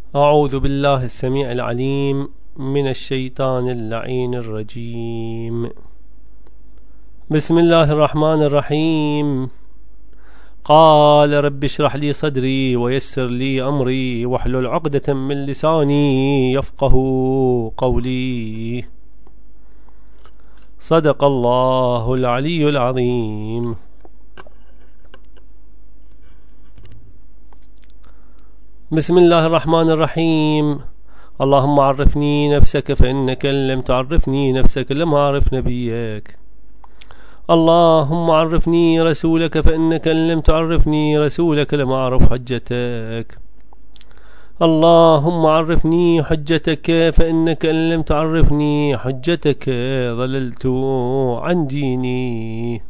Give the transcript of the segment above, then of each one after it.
أعوذ بالله السميع العليم من الشيطان اللعين الرجيم. بسم الله الرحمن الرحيم. قال رب اشرح لي صدري ويسر لي أمري واحلل عقدة من لساني يفقه قولي. صدق الله العلي العظيم. بسم الله الرحمن الرحيم. اللهم عرفني نفسك فإنك لم تعرفني نفسك لم أعرف نبيك. اللهم عرفني رسولك فإنك لم تعرفني رسولك لم أعرف حجتك. اللهم عرفني حجتك فإنك لم تعرفني حجتك ضللت عن ديني.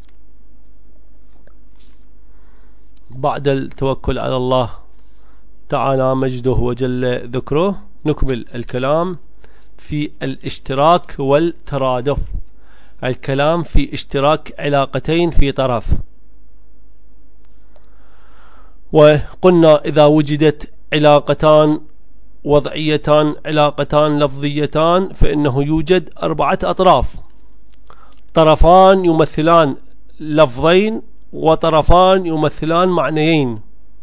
بعد التوكل على الله تعالى مجده وجل ذكره نكمل الكلام في الاشتراك والترادف. الكلام في اشتراك علاقتين في طرف. وقلنا إذا وجدت علاقتان وضعيتان علاقتان لفظيتان فإنه يوجد 4 أطراف. طرفان يمثلان لفظين وطرفان يمثلان معنيين.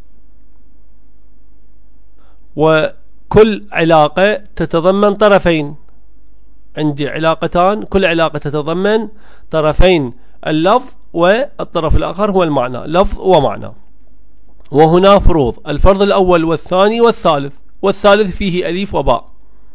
وكل علاقة تتضمن طرفين. عندي علاقتان كل علاقة تتضمن طرفين، اللفظ والطرف الآخر هو المعنى، لفظ ومعنى. وهنا فروض: الفرض الأول والثاني والثالث فيه أليف وباء.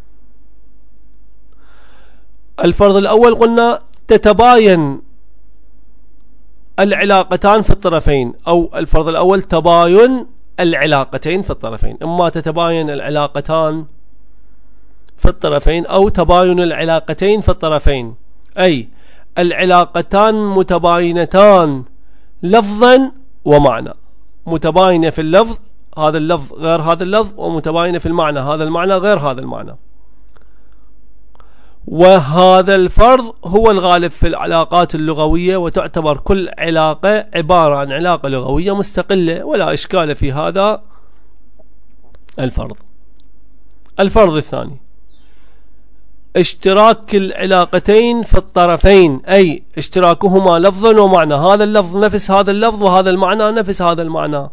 الفرض الأول قلنا تتباين العلاقتان في الطرفين، أو الفرض الأول تباين العلاقتين في الطرفين. إما تتباين العلاقتان في الطرفين أو تباين العلاقتين في الطرفين، أي العلاقتان متباينتان لفظا ومعنى. متباينة في اللفظ، هذا اللفظ غير هذا اللفظ، ومتباينة في المعنى، هذا المعنى غير هذا المعنى. وهذا الفرض هو الغالب في العلاقات اللغوية، وتعتبر كل علاقة عبارة عن علاقة لغوية مستقلة، ولا إشكال في هذا الفرض. الفرض الثاني اشتراك العلاقتين في الطرفين، أي اشتراكهما لفظا ومعنى. هذا اللفظ نفس هذا اللفظ، وهذا المعنى نفس هذا المعنى.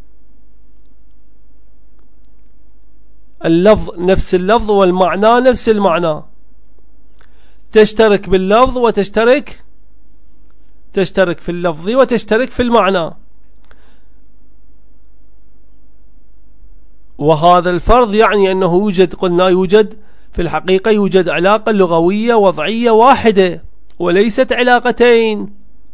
اللفظ نفس اللفظ والمعنى نفس المعنى. تشترك باللفظ وتشترك في اللفظ وتشترك في المعنى. وهذا الفرض يعني أنه يوجد في الحقيقة يوجد علاقة لغوية وضعية واحدة وليست علاقتين،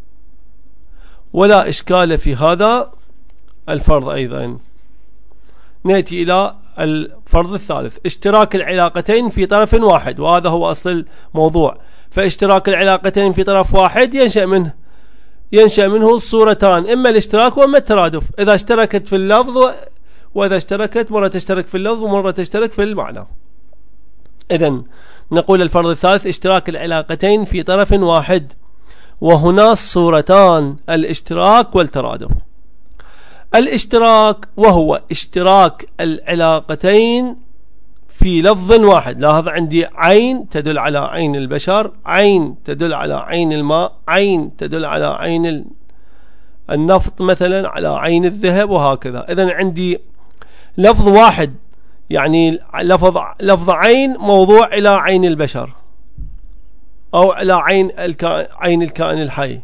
ولا إشكال في هذا الفرض. أيضا نأتي إلى الفرض الثالث: اشتراك العلاقتين في طرف واحد، وهذا هو أصل الموضوع. فاشتراك العلاقتين في طرف واحد ينشأ منه الصورتان: إما الاشتراك وإما الترادف. إذا اشتركت في اللفظ، وإذا اشتركت مرة تشترك في اللفظ ومرة تشترك في المعنى. إذن نقول الفرض الثالث: اشتراك العلاقتين في طرف واحد، وهنا الصورتان: الاشتراك والترادف. الاشتراك وهو اشتراك العلاقتين في لفظ واحد. لاحظ عندي عين تدل على عين البشر، عين تدل على عين الماء، عين تدل على عين النفط مثلا، على عين الذهب، وهكذا. إذن عندي لفظ واحد، يعني لفظ عين موضوع إلى عين البشر أو إلى عين الكائن الحي.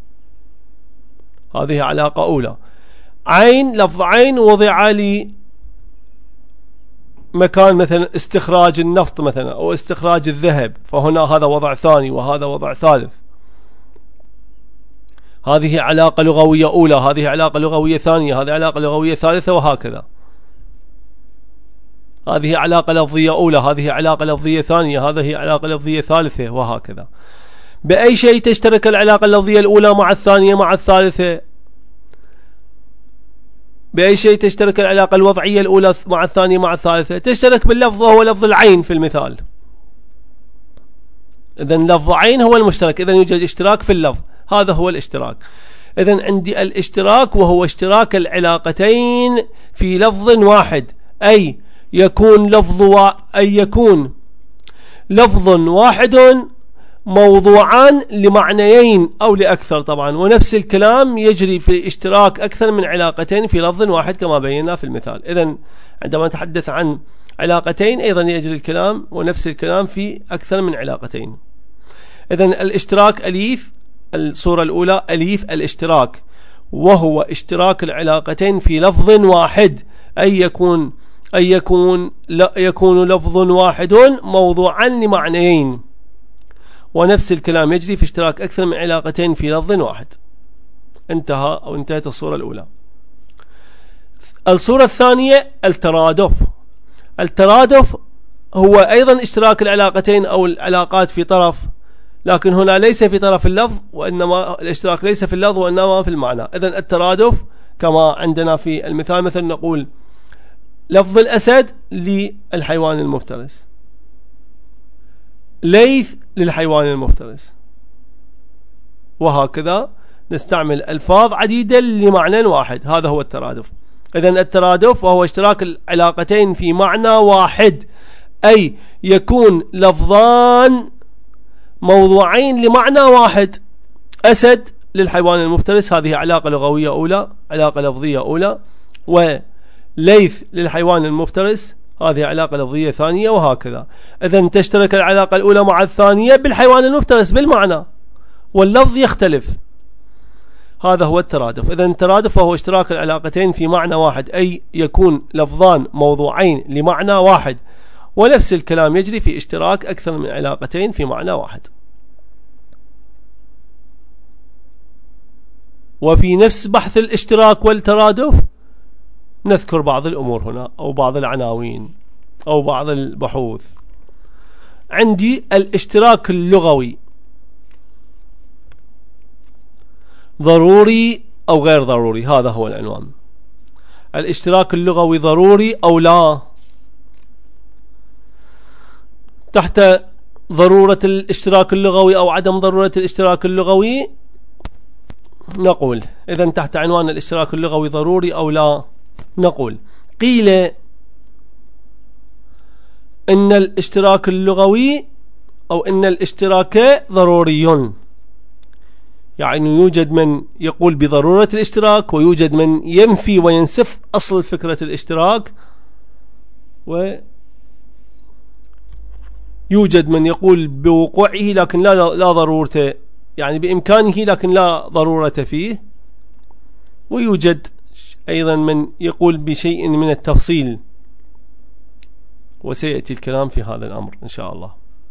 هذه علاقة أولى. لفظ عين وضع لي مكان مثلا استخراج النفط مثلا أو استخراج الذهب، فهنا هذا وضع ثاني وهذا وضع ثالث. هذه علاقة لغوية أولى، هذه علاقة لغوية ثانية، هذه علاقة لغوية ثالثة، وهكذا. هذه علاقة لفظية أولى، هذه علاقة لفظية ثانية، هذه علاقة لفظية ثالثة، وهكذا. بأي شيء تشترك العلاقة اللفظية الأولى مع الثانية مع الثالثة؟ بأي شيء تشترك العلاقة الوضعية الأولى مع الثانية مع الثالثة؟ تشترك باللفظ، وهو لفظ العين في المثال. إذن لفظ عين هو المشترك، إذن يوجد اشتراك في اللفظ، هذا هو الاشتراك. إذن عندي الاشتراك وهو اشتراك العلاقتين في لفظ واحد، أي يكون يكون لفظ واحد موضوعان لمعنيين أو لأكثر طبعا، ونفس الكلام يجري في اشتراك أكثر من علاقتين في لفظ واحد كما بينا في المثال. إذن عندما نتحدث عن علاقتين أيضا يجري الكلام ونفس الكلام في أكثر من علاقتين. إذن الاشتراك أليف، الصورة الأولى أليف الاشتراك، وهو اشتراك العلاقتين في لفظ واحد، أي يكون لفظ واحد موضوعا لمعنيين، ونفس الكلام يجري في اشتراك أكثر من علاقتين في لفظ واحد. انتهى أو انتهت الصورة الأولى. الصورة الثانية الترادف. الترادف هو أيضا اشتراك العلاقتين أو العلاقات في طرف، لكن هنا ليس في طرف اللفظ، وإنما الاشتراك ليس في اللفظ وإنما في المعنى. إذن الترادف كما عندنا في المثال، مثل نقول لفظ الأسد للحيوان المفترس، ليث للحيوان المفترس، وهكذا نستعمل ألفاظ عديدة لمعنى واحد. هذا هو الترادف. إذن الترادف وهو اشتراك العلاقتين في معنى واحد، أي يكون لفظان موضوعين لمعنى واحد. أسد للحيوان المفترس، هذه علاقة لغوية أولى، علاقة لفظية أولى، وليث للحيوان المفترس هذه علاقة لفظية ثانية، وهكذا. إذن تشترك العلاقة الأولى مع الثانية بالحيوان المفترس بالمعنى، واللفظ يختلف. هذا هو الترادف. إذن الترادف وهو اشتراك العلاقتين في معنى واحد، أي يكون لفظان موضوعين لمعنى واحد، ونفس الكلام يجري في اشتراك أكثر من علاقتين في معنى واحد. وفي نفس بحث الاشتراك والترادف نذكر بعض الأمور هنا، أو بعض العناوين أو بعض البحوث. عندي الاشتراك اللغوي، ضروري أو غير ضروري، هذا هو العنوان. الاشتراك اللغوي ضروري أو لا. تحت ضرورة الاشتراك اللغوي أو عدم ضرورة الاشتراك اللغوي نقول، إذن تحت عنوان الاشتراك اللغوي ضروري أو لا، نقول قيل إن الاشتراك اللغوي أو إن الاشتراك ضروري، يعني يوجد من يقول بضرورة الاشتراك، ويوجد من ينفي وينسف أصل فكرة الاشتراك، ويوجد من يقول بوقوعه لكن لا ضرورة، يعني بإمكانه لكن لا ضرورة فيه، ويوجد أيضا من يقول بشيء من التفصيل، وسيأتي الكلام في هذا الأمر إن شاء الله.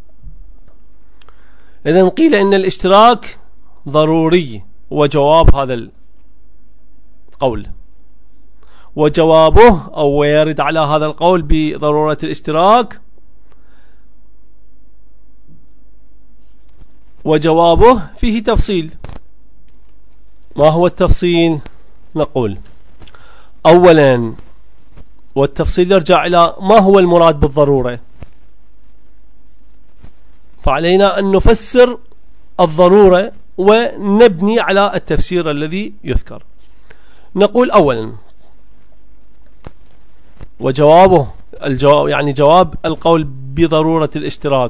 إذن قيل إن الاشتراك ضروري، وجواب هذا القول، وجوابه أو يرد على هذا القول بضرورة الاشتراك، وجوابه فيه تفصيل. ما هو التفصيل؟ نقول أولا، والتفصيل يرجع إلى ما هو المراد بالضرورة، فعلينا أن نفسر الضرورة ونبني على التفسير الذي يذكر. نقول أولا، وجوابه يعني جواب القول بضرورة الاشتراك،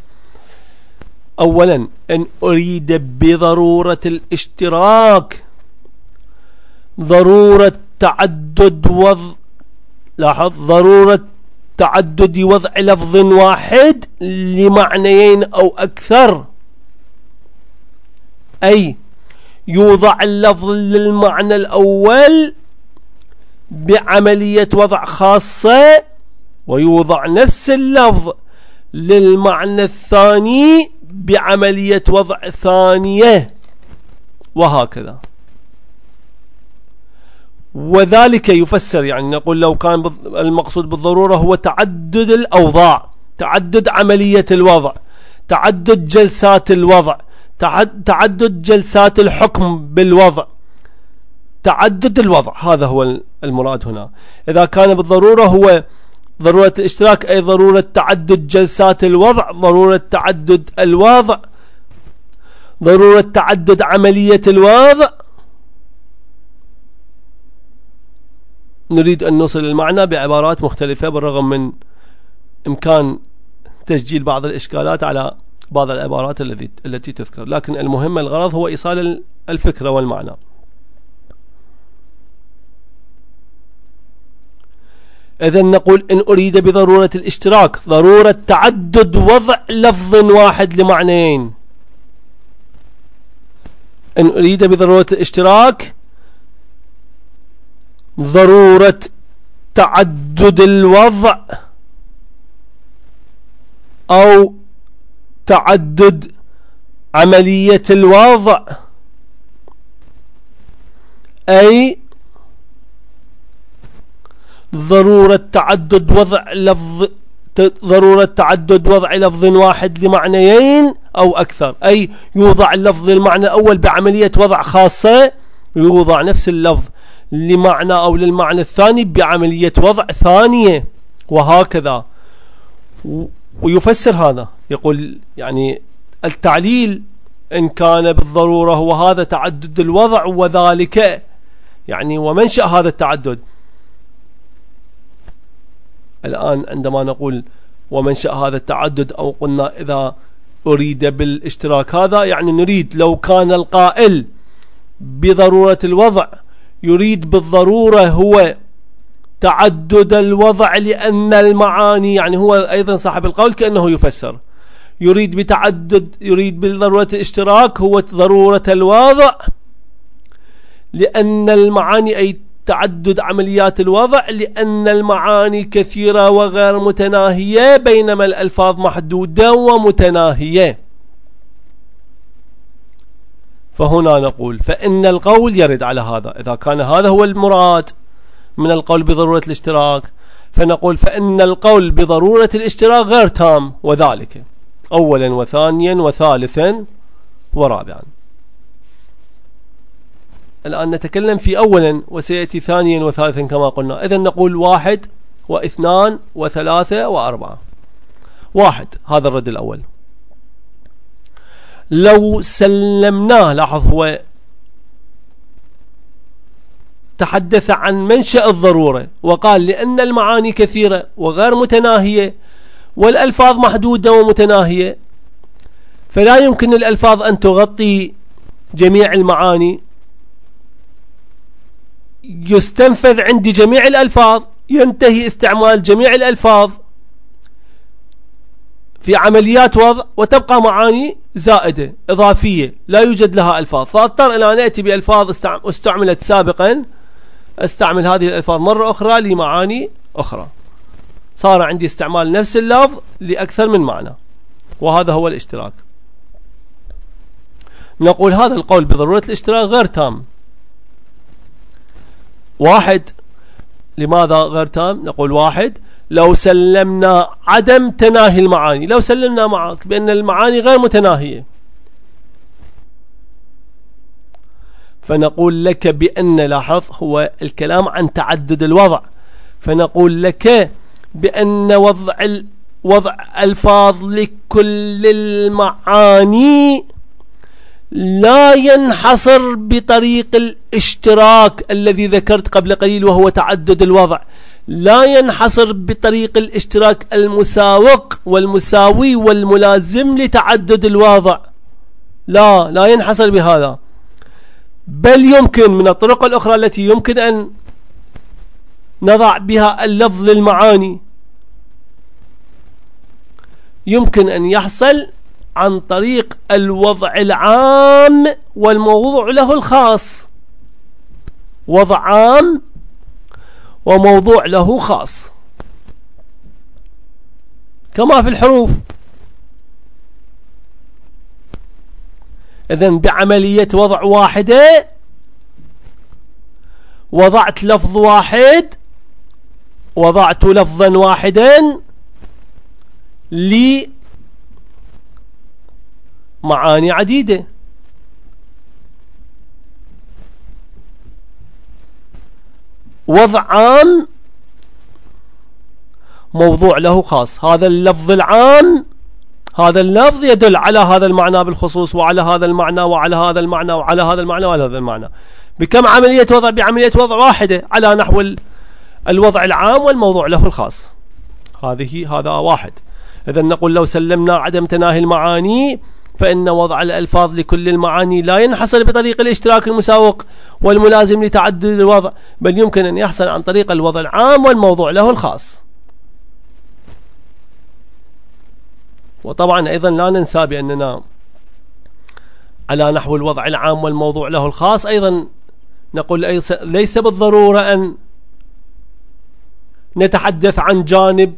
أولا أن أريد بضرورة الاشتراك ضرورة تعدد ضرورة تعدد وضع لفظ واحد لمعنيين أو أكثر، أي يوضع اللفظ للمعنى الأول بعملية وضع خاصة، ويوضع نفس اللفظ للمعنى الثاني بعملية وضع ثانية، وهكذا. وذلك يفسر، يعني نقول لو كان المقصود بالضرورة هو تعدد الأوضاع، تعدد عملية الوضع، تعدد جلسات الوضع، تعدد جلسات الحكم بالوضع، تعدد الوضع، هذا هو المراد هنا. إذا كان بالضرورة هو ضرورة الاشتراك، أي ضرورة تعدد جلسات الوضع، ضرورة تعدد الوضع، ضرورة تعدد عملية الوضع، نريد أن نوصل المعنى بعبارات مختلفة، بالرغم من إمكان تسجيل بعض الإشكالات على بعض العبارات التي تذكر، لكن المهم الغرض هو إيصال الفكرة والمعنى. إذن نقول إن أريد بضرورة الاشتراك ضرورة تعدد وضع لفظ واحد لمعنيين. إن أريد بضرورة الاشتراك ضرورة تعدد الوضع أو تعدد عملية الوضع، أي ضرورة تعدد وضع لفظ واحد لمعنيين أو أكثر، أي يوضع اللفظ للمعنى الأول بعملية وضع خاصة، يوضع نفس اللفظ لمعنى أو للمعنى الثاني بعملية وضع ثانية، وهكذا. ويفسر هذا يقول يعني التعليل إن كان بالضرورة هو هذا تعدد الوضع، وذلك يعني ومنشأ هذا التعدد. الآن عندما نقول ومنشأ هذا التعدد، أو قلنا إذا أريد بالاشتراك هذا، يعني نريد لو كان القائل بضرورة الوضع يريد بالضرورة هو تعدد الوضع لأن المعاني، يعني هو أيضا صاحب القول كأنه يفسر، يريد بضرورة الاشتراك هو ضرورة الوضع لأن المعاني، أي تعدد عمليات الوضع لأن المعاني كثيرة وغير متناهية، بينما الألفاظ محدودة ومتناهية. فهنا نقول فإن القول يرد على هذا، إذا كان هذا هو المراد من القول بضرورة الاشتراك، فنقول فإن القول بضرورة الاشتراك غير تام، وذلك أولا وثانيا وثالثا ورابعا. الآن نتكلم في أولا، وسيأتي ثانيا وثالثا كما قلنا. إذن نقول 1 و2 و3 و4. 1 هذا الرد الأول. لو سلمناه، لاحظ هو تحدث عن منشأ الضرورة وقال لأن المعاني كثيرة وغير متناهية والألفاظ محدودة ومتناهية، فلا يمكن الألفاظ أن تغطي جميع المعاني. يستنفذ عندي جميع الألفاظ، ينتهي استعمال جميع الألفاظ في عمليات وضع، وتبقى معاني زائدة إضافية لا يوجد لها ألفاظ، فأضطر إلى أن أتي بألفاظ استعملت سابقا، استعمل هذه الألفاظ مرة أخرى لمعاني أخرى، صار عندي استعمال نفس اللفظ لأكثر من معنى، وهذا هو الاشتراك. نقول هذا القول بضرورة الاشتراك غير تام. 1 لماذا غير تام؟ نقول 1 لو سلمنا عدم تناهي المعاني، لو سلمنا معك بأن المعاني غير متناهية، فنقول لك بأن، لاحظ هو الكلام عن تعدد الوضع، فنقول لك بأن وضع ألفاظ لكل المعاني لا ينحصر بطريق الاشتراك الذي ذكرت قبل قليل وهو تعدد الوضع، لا ينحصر بطريق الاشتراك المساوق والمساوي والملازم لتعدد الوضع، لا ينحصر بهذا، بل يمكن من الطرق الأخرى التي يمكن أن نضع بها اللفظ للمعاني، يمكن أن يحصل عن طريق الوضع العام والموضوع له الخاص، وضع عام وموضوع له خاص، كما في الحروف. إذن بعملية وضع واحدة وضعت لفظ واحد، وضعت لفظا واحدا لمعاني عديدة. وضع عام موضوع له خاص، هذا اللفظ العام، هذا اللفظ يدل على هذا المعنى بالخصوص، وعلى هذا المعنى وعلى هذا المعنى وعلى هذا المعنى وعلى هذا المعنى. بكم عملية وضع؟ بعملية وضع واحدة، على نحو الوضع العام والموضوع له الخاص. هذا واحد. إذا نقول لو سلمنا عدم تناهي المعاني فإن وضع الألفاظ لكل المعاني لا ينحصر بطريق الاشتراك المساوق والملازم لتعدد الوضع، بل يمكن أن يحصل عن طريق الوضع العام والموضوع له الخاص. وطبعا أيضا لا ننسى بأننا على نحو الوضع العام والموضوع له الخاص أيضا نقول ليس بالضرورة أن نتحدث عن جانب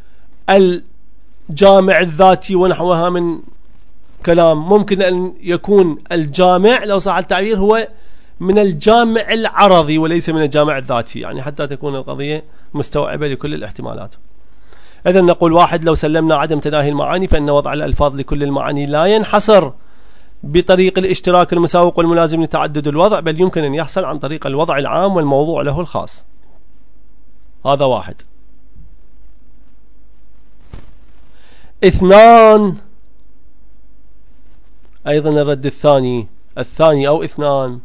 الجامع الذاتي ونحوها من كلام. ممكن أن يكون الجامع لو صح التعبير هو من الجامع العرضي وليس من الجامع الذاتي، يعني حتى تكون القضية مستوعبة لكل الاحتمالات. إذن نقول واحد، لو سلمنا عدم تناهي المعاني فإن وضع الألفاظ لكل المعاني لا ينحصر بطريق الاشتراك المساوق والملازم لتعدد الوضع، بل يمكن أن يحصل عن طريق الوضع العام والموضوع له الخاص. هذا واحد. اثنان، أيضا الرد الثاني أو اثنان،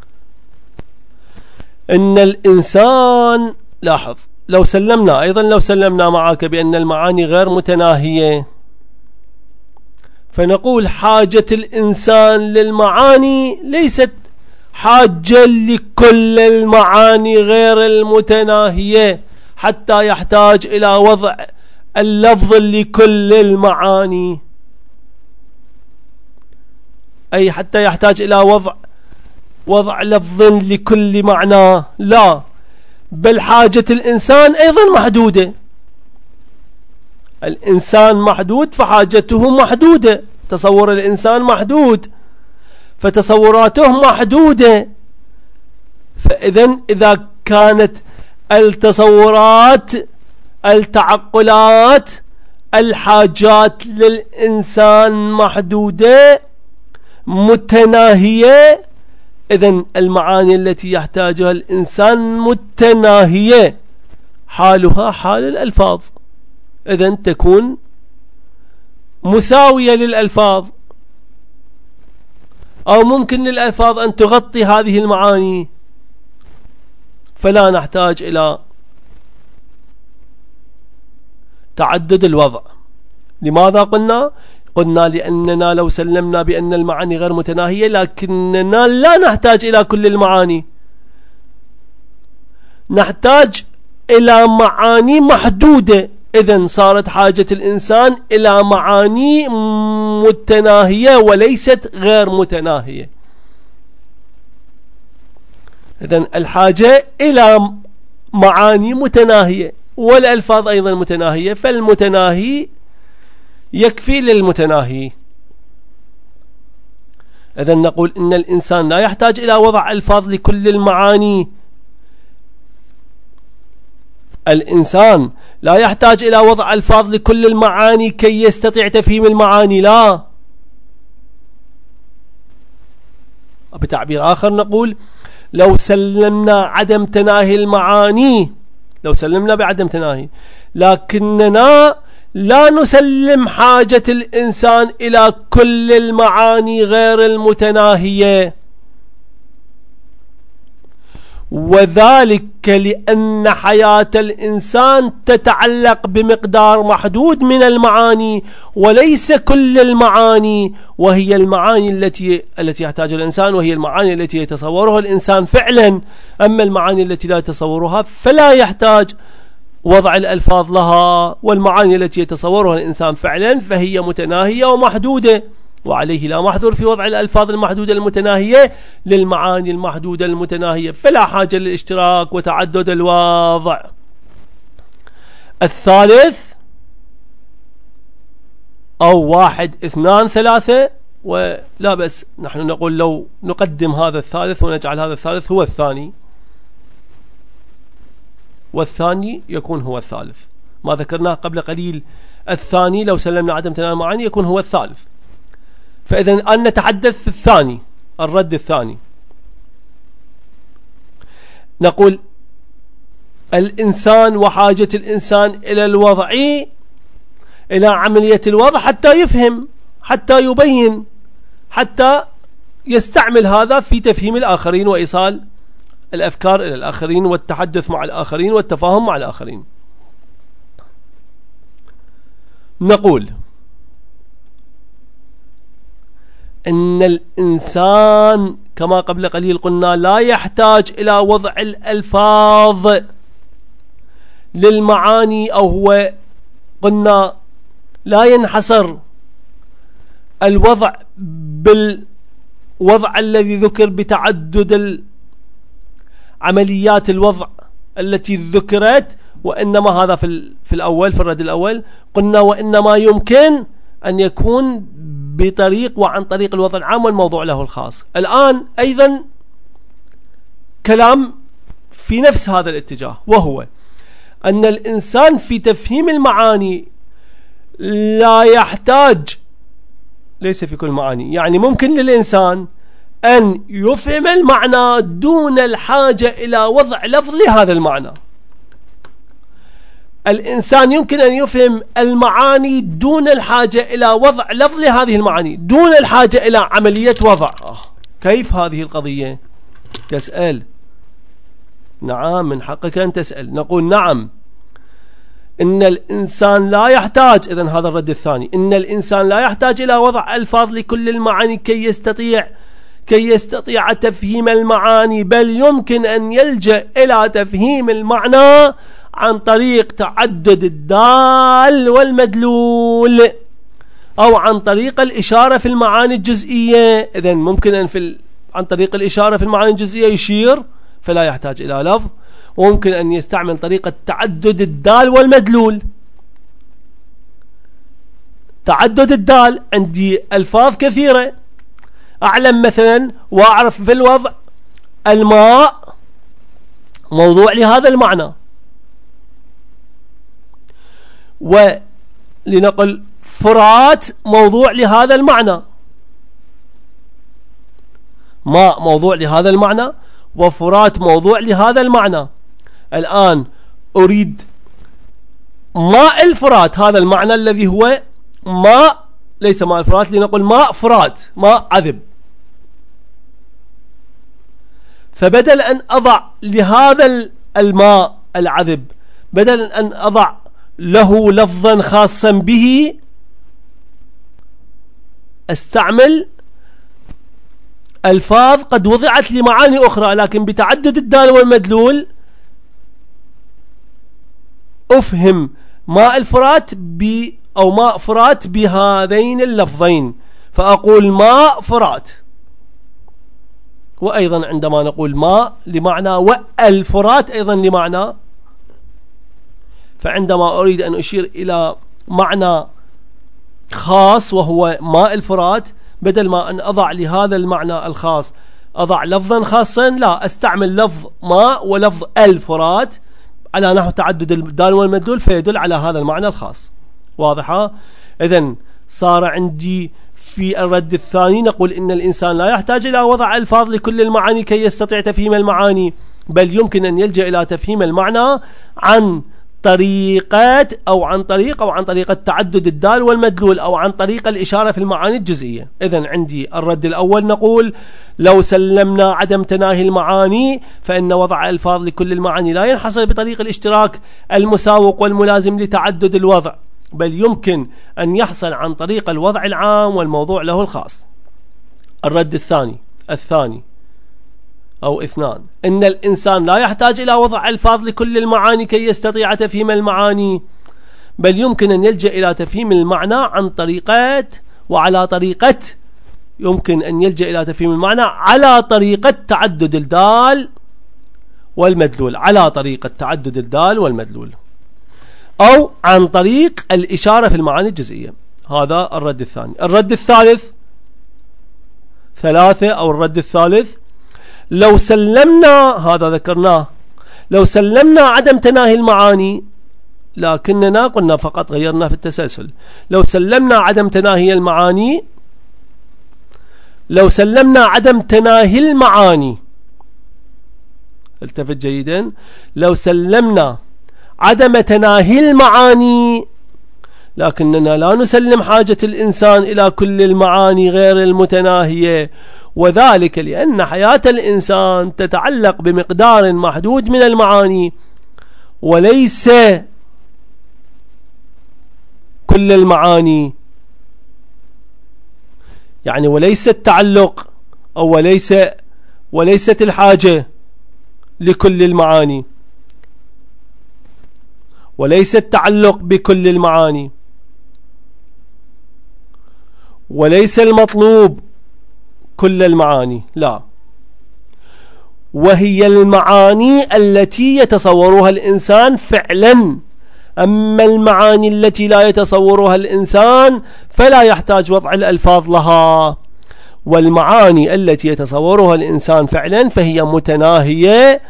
إن الإنسان، لاحظ لو سلمنا معك بأن المعاني غير متناهية، فنقول حاجة الإنسان للمعاني ليست حاجة لكل المعاني غير المتناهية حتى يحتاج إلى وضع اللفظ لكل المعاني، أي حتى يحتاج إلى وضع لفظ لكل معنى، لا، بل حاجة الإنسان أيضا محدودة. الإنسان محدود فحاجته محدودة، تصور الإنسان محدود فتصوراته محدودة. فإذن إذا كانت التصورات، التعقلات، الحاجات للإنسان محدودة متناهية، إذن المعاني التي يحتاجها الإنسان متناهية، حالها حال الألفاظ، إذن تكون مساوية للألفاظ، أو ممكن للألفاظ أن تغطي هذه المعاني، فلا نحتاج إلى تعدد الوضع. لماذا قلنا لأننا لو سلمنا بأن المعاني غير متناهية لكننا لا نحتاج إلى كل المعاني، نحتاج إلى معاني محدودة، إذن صارت حاجة الإنسان إلى معاني متناهية وليست غير متناهية. إذن الحاجة إلى معاني متناهية والألفاظ أيضا متناهية، فالمتناهي يكفي للمتناهي. إذن نقول إن الإنسان لا يحتاج إلى وضع ألفاظ لكل المعاني، الإنسان لا يحتاج إلى وضع ألفاظ لكل المعاني كي يستطيع تفهيم المعاني، لا. بتعبير آخر نقول لو سلمنا عدم تناهي المعاني، لو سلمنا بعدم تناهي، لكننا لا نسلم حاجة الإنسان إلى كل المعاني غير المتناهية، وذلك لأن حياة الإنسان تتعلق بمقدار محدود من المعاني وليس كل المعاني، وهي المعاني التي يحتاجها الإنسان، وهي المعاني التي يتصورها الإنسان فعلا. أما المعاني التي لا يتصورها فلا يحتاج وضع الألفاظ لها، والمعاني التي يتصورها الإنسان فعلا فهي متناهية ومحدودة، وعليه لا محذور في وضع الألفاظ المحدودة المتناهية للمعاني المحدودة المتناهية، فلا حاجة للاشتراك وتعدد الوضع. الثالث، أو واحد اثنان ثلاثة، ولا بس نحن نقول لو نقدم هذا الثالث ونجعل هذا الثالث هو الثاني، والثاني يكون هو الثالث، ما ذكرناه قبل قليل. الثاني لو سلمنا عدم تناهي المعاني يكون هو الثالث. فإذا أن نتحدث في الثاني، الرد الثاني، نقول الإنسان وحاجة الإنسان إلى الوضع، إلى عملية الوضع حتى يفهم، حتى يبين، حتى يستعمل هذا في تفهيم الآخرين وإيصال الأفكار إلى الآخرين والتحدث مع الآخرين والتفاهم مع الآخرين. نقول إن الإنسان كما قبل قليل قلنا لا يحتاج إلى وضع الألفاظ للمعاني، أو هو قلنا لا ينحصر الوضع بالوضع الذي ذكر بتعدد عمليات الوضع التي ذكرت، وإنما هذا في الأول في الرد الأول قلنا وإنما يمكن أن يكون بطريق وعن طريق الوضع العام والموضوع له الخاص. الآن أيضا كلام في نفس هذا الاتجاه، وهو أن الإنسان في تفهيم المعاني لا يحتاج، ليس في كل معاني، يعني ممكن للإنسان أن يفهم المعنى دون الحاجة إلى وضع لفظ لهذا المعنى. الإنسان يمكن أن يفهم المعاني دون الحاجة إلى وضع لفظ لهذه المعاني، دون الحاجة إلى عملية وضع. كيف هذه القضية؟ تسأل. نعم، من حقك أن تسأل. نقول نعم، إن الإنسان لا يحتاج، إذن هذا الرد الثاني، إن الإنسان لا يحتاج إلى وضع ألفاظ لكل المعاني كي يستطيع تفهيم المعاني، بل يمكن أن يلجأ إلى تفهيم المعنى عن طريق تعدد الدال والمدلول، أو عن طريق الإشارة في المعاني الجزئية. إذن ممكن أن عن طريق الإشارة في المعاني الجزئية يشير فلا يحتاج إلى لفظ، وممكن أن يستعمل طريقة تعدد الدال والمدلول. تعدد الدال، عندي ألفاظ كثيرة، أعلم مثلا وأعرف في الوضع الماء موضوع لهذا المعنى، ولنقل فرات موضوع لهذا المعنى، ماء موضوع لهذا المعنى وفرات موضوع لهذا المعنى. الآن أريد ماء الفرات، هذا المعنى الذي هو ماء، ليس ماء الفرات، لنقل ماء فرات، ماء عذب. فبدل أن أضع لهذا الماء العذب، بدل أن أضع له لفظا خاصا به، استعمل ألفاظ قد وضعت لمعاني أخرى، لكن بتعدد الدال والمدلول أفهم ماء الفرات أو ماء فرات بهذين اللفظين، فأقول ماء فرات. وأيضا عندما نقول ماء لمعنى والفرات أيضا لمعنى، فعندما أريد أن أشير إلى معنى خاص وهو ماء الفرات، بدل ما أن أضع لهذا المعنى الخاص أضع لفظا خاصا، لا، أستعمل لفظ ماء ولفظ الفرات على نحو تعدد الدال والمدلول، فيدل على هذا المعنى الخاص. واضحة؟ إذن صار عندي في الرد الثاني نقول إن الإنسان لا يحتاج إلى وضع ألفاظ لكل المعاني كي يستطيع تفهيم المعاني، بل يمكن أن يلجأ إلى تفهيم المعنى عن طريقة أو عن طريقة تعدد الدال والمدلول، أو عن طريق الإشارة في المعاني الجزئية. إذن عندي الرد الأول نقول لو سلمنا عدم تناهي المعاني فإن وضع ألفاظ لكل المعاني لا ينحصر بطريق الاشتراك المساوق والملازم لتعدد الوضع، بل يمكن أن يحصل عن طريق الوضع العام والموضوع له الخاص. الرد الثاني أو اثنان، إن الإنسان لا يحتاج إلى وضع ألفاظ لكل المعاني كي يستطيع تفهيم المعاني، بل يمكن أن يلجأ إلى تفهيم المعنى عن طريقة وعلى طريقة، يمكن أن يلجأ إلى تفهيم المعنى على طريقة تعدد الدال والمدلول، على طريقة تعدد الدال والمدلول، أو عن طريق الإشارة في المعاني الجزئية. هذا الرد الثاني. الرد الثالث أو الرد الثالث، لو سلمنا، هذا ذكرناه، لو سلمنا عدم تناهي المعاني، لكننا قلنا فقط غيرنا في التسلسل، لو سلمنا عدم تناهي المعاني، لو سلمنا عدم تناهي المعاني، التفت جيدا، لو سلمنا عدم تناهي المعاني لكننا لا نسلم حاجة الإنسان إلى كل المعاني غير المتناهية، وذلك لأن حياة الإنسان تتعلق بمقدار محدود من المعاني وليس كل المعاني، يعني وليس التعلق أو وليست الحاجة لكل المعاني، وليس التعلق بكل المعاني، وليس المطلوب كل المعاني، لا، وهي المعاني التي يتصورها الإنسان فعلا. أما المعاني التي لا يتصورها الإنسان فلا يحتاج وضع الألفاظ لها، والمعاني التي يتصورها الإنسان فعلا فهي متناهية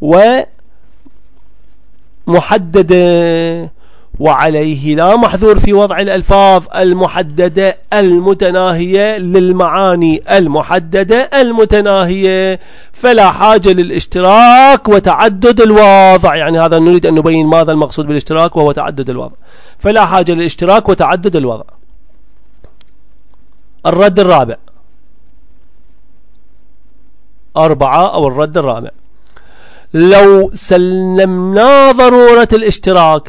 ومحددة، وعليه لا محذور في وضع الألفاظ المحددة المتناهية للمعاني المحددة المتناهية، فلا حاجة للاشتراك وتعدد الوضع. يعني هذا نريد أن نبين ماذا المقصود بالاشتراك وهو تعدد الوضع، فلا حاجة للاشتراك وتعدد الوضع. الرد الرابع 4 أو الرد الرابع: لو سلمنا ضرورة الاشتراك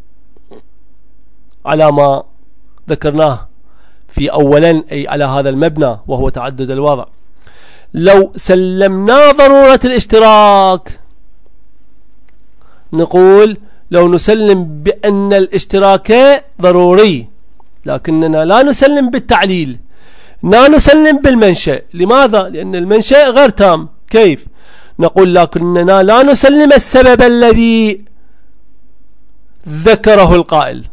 على ما ذكرناه في أولا، أي على هذا المبنى وهو تعدد الوضع، لو سلمنا ضرورة الاشتراك نقول لو نسلم بأن الاشتراك ضروري، لكننا لا نسلم بالتعليل، لا نسلم بالمنشأ. لماذا؟ لأن المنشأ غير تام. كيف؟ نقول لكننا لا نسلم السبب الذي ذكره القائل.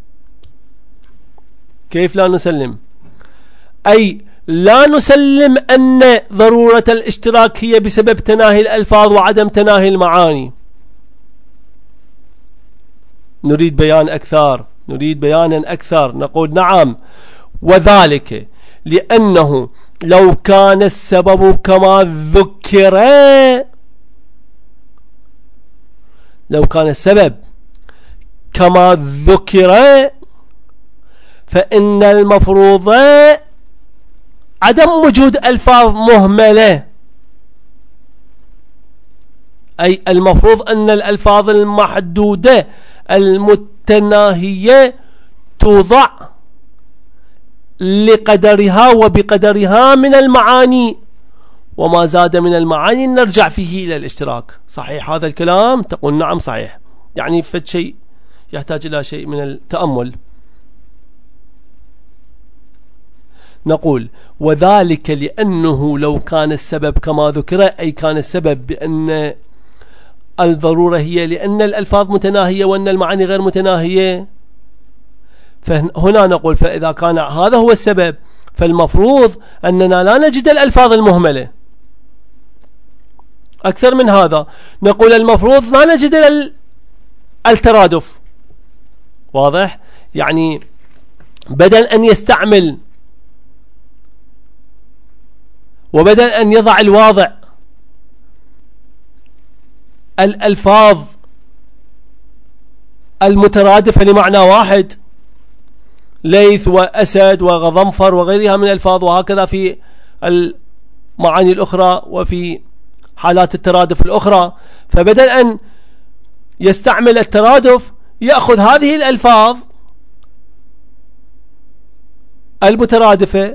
كيف لا نسلم؟ أي لا نسلم أن ضرورة الاشتراك هي بسبب تناهي الألفاظ وعدم تناهي المعاني. نريد بيان أكثر، نريد بيانا أكثر. نقول نعم، وذلك لأنه لو كان السبب كما ذكر، لو كان السبب كما ذكر فإن المفروض عدم وجود ألفاظ مهملة، أي المفروض أن الألفاظ المحدودة المتناهية توضع لقدرها وبقدرها من المعاني، وما زاد من المعاني نرجع فيه إلى الاشتراك. صحيح هذا الكلام؟ تقول نعم صحيح. يعني فد شيء يحتاج إلى شيء من التأمل. نقول وذلك لأنه لو كان السبب كما ذكر، أي كان السبب بأن الضرورة هي لأن الألفاظ متناهية وأن المعاني غير متناهية، فهنا نقول فإذا كان هذا هو السبب فالمفروض أننا لا نجد الألفاظ المهملة. أكثر من هذا نقول المفروض لا نجد الترادف. واضح؟ يعني بدل أن يستعمل وبدل أن يضع الواضع الألفاظ المترادفة لمعنى واحد، ليث وأسد وغضنفر وغيرها من الألفاظ، وهكذا في المعاني الأخرى وفي حالات الترادف الأخرى، فبدل أن يستعمل الترادف يأخذ هذه الألفاظ المترادفة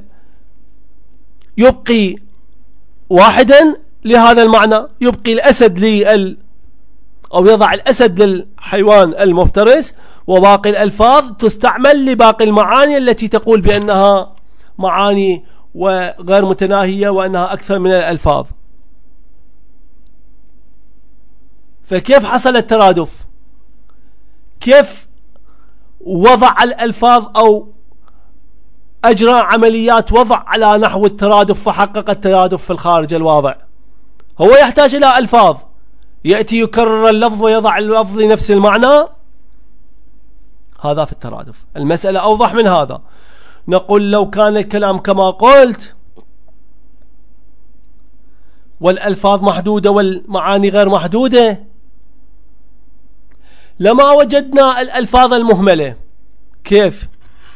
يبقي واحدا لهذا المعنى، يبقي الأسد أو يضع الأسد للحيوان المفترس، وباقي الألفاظ تستعمل لباقي المعاني التي تقول بأنها معاني وغير متناهية وأنها أكثر من الألفاظ. فكيف حصل الترادف؟ كيف وضع الألفاظ أو أجرى عمليات وضع على نحو الترادف فحقق الترادف في الخارج الواضع؟ هو يحتاج إلى ألفاظ، يأتي يكرر اللفظ ويضع اللفظ لنفس المعنى. هذا في الترادف. المسألة أوضح من هذا. نقول لو كان الكلام كما قلت والألفاظ محدودة والمعاني غير محدودة لما وجدنا الألفاظ المهملة كيف؟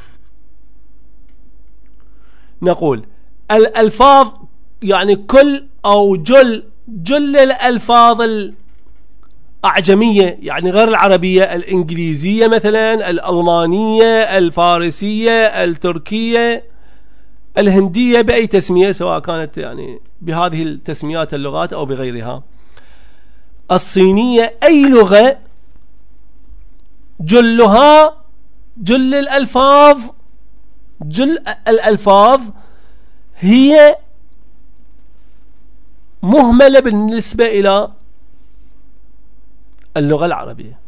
نقول الألفاظ يعني كل أو جل الألفاظ الأعجمية يعني غير العربية، الإنجليزية مثلا، الألمانية، الفارسية، التركية، الهندية بأي تسمية سواء كانت يعني بهذه التسميات اللغات أو بغيرها، الصينية، أي لغة جل الألفاظ هي مهملة بالنسبة إلى اللغة العربية،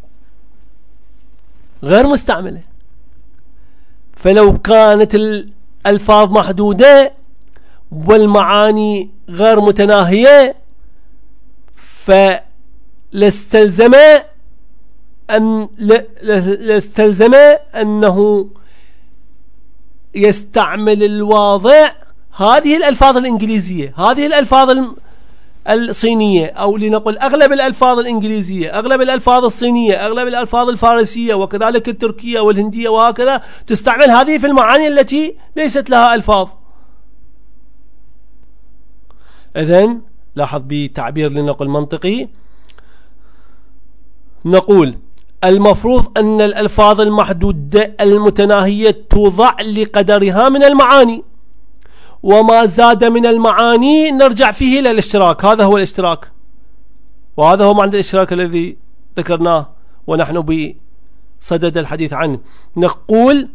غير مستعملة. فلو كانت الألفاظ محدودة والمعاني غير متناهية فلاستلزم أنه يستعمل الواضع هذه الألفاظ الإنجليزية، هذه الألفاظ الصينية، أو لنقل أغلب الألفاظ الإنجليزية، أغلب الألفاظ الصينية، أغلب الألفاظ الفارسية، وكذلك التركية والهندية وهكذا، تستعمل هذه في المعاني التي ليست لها ألفاظ. إذن لاحظ بتعبير لنقل منطقي، نقول المفروض أن الألفاظ المحدودة المتناهية توضع لقدرها من المعاني، وما زاد من المعاني نرجع فيه إلى الاشتراك. هذا هو الاشتراك، وهذا هو معنى الاشتراك الذي ذكرناه ونحن بصدد الحديث عنه. نقول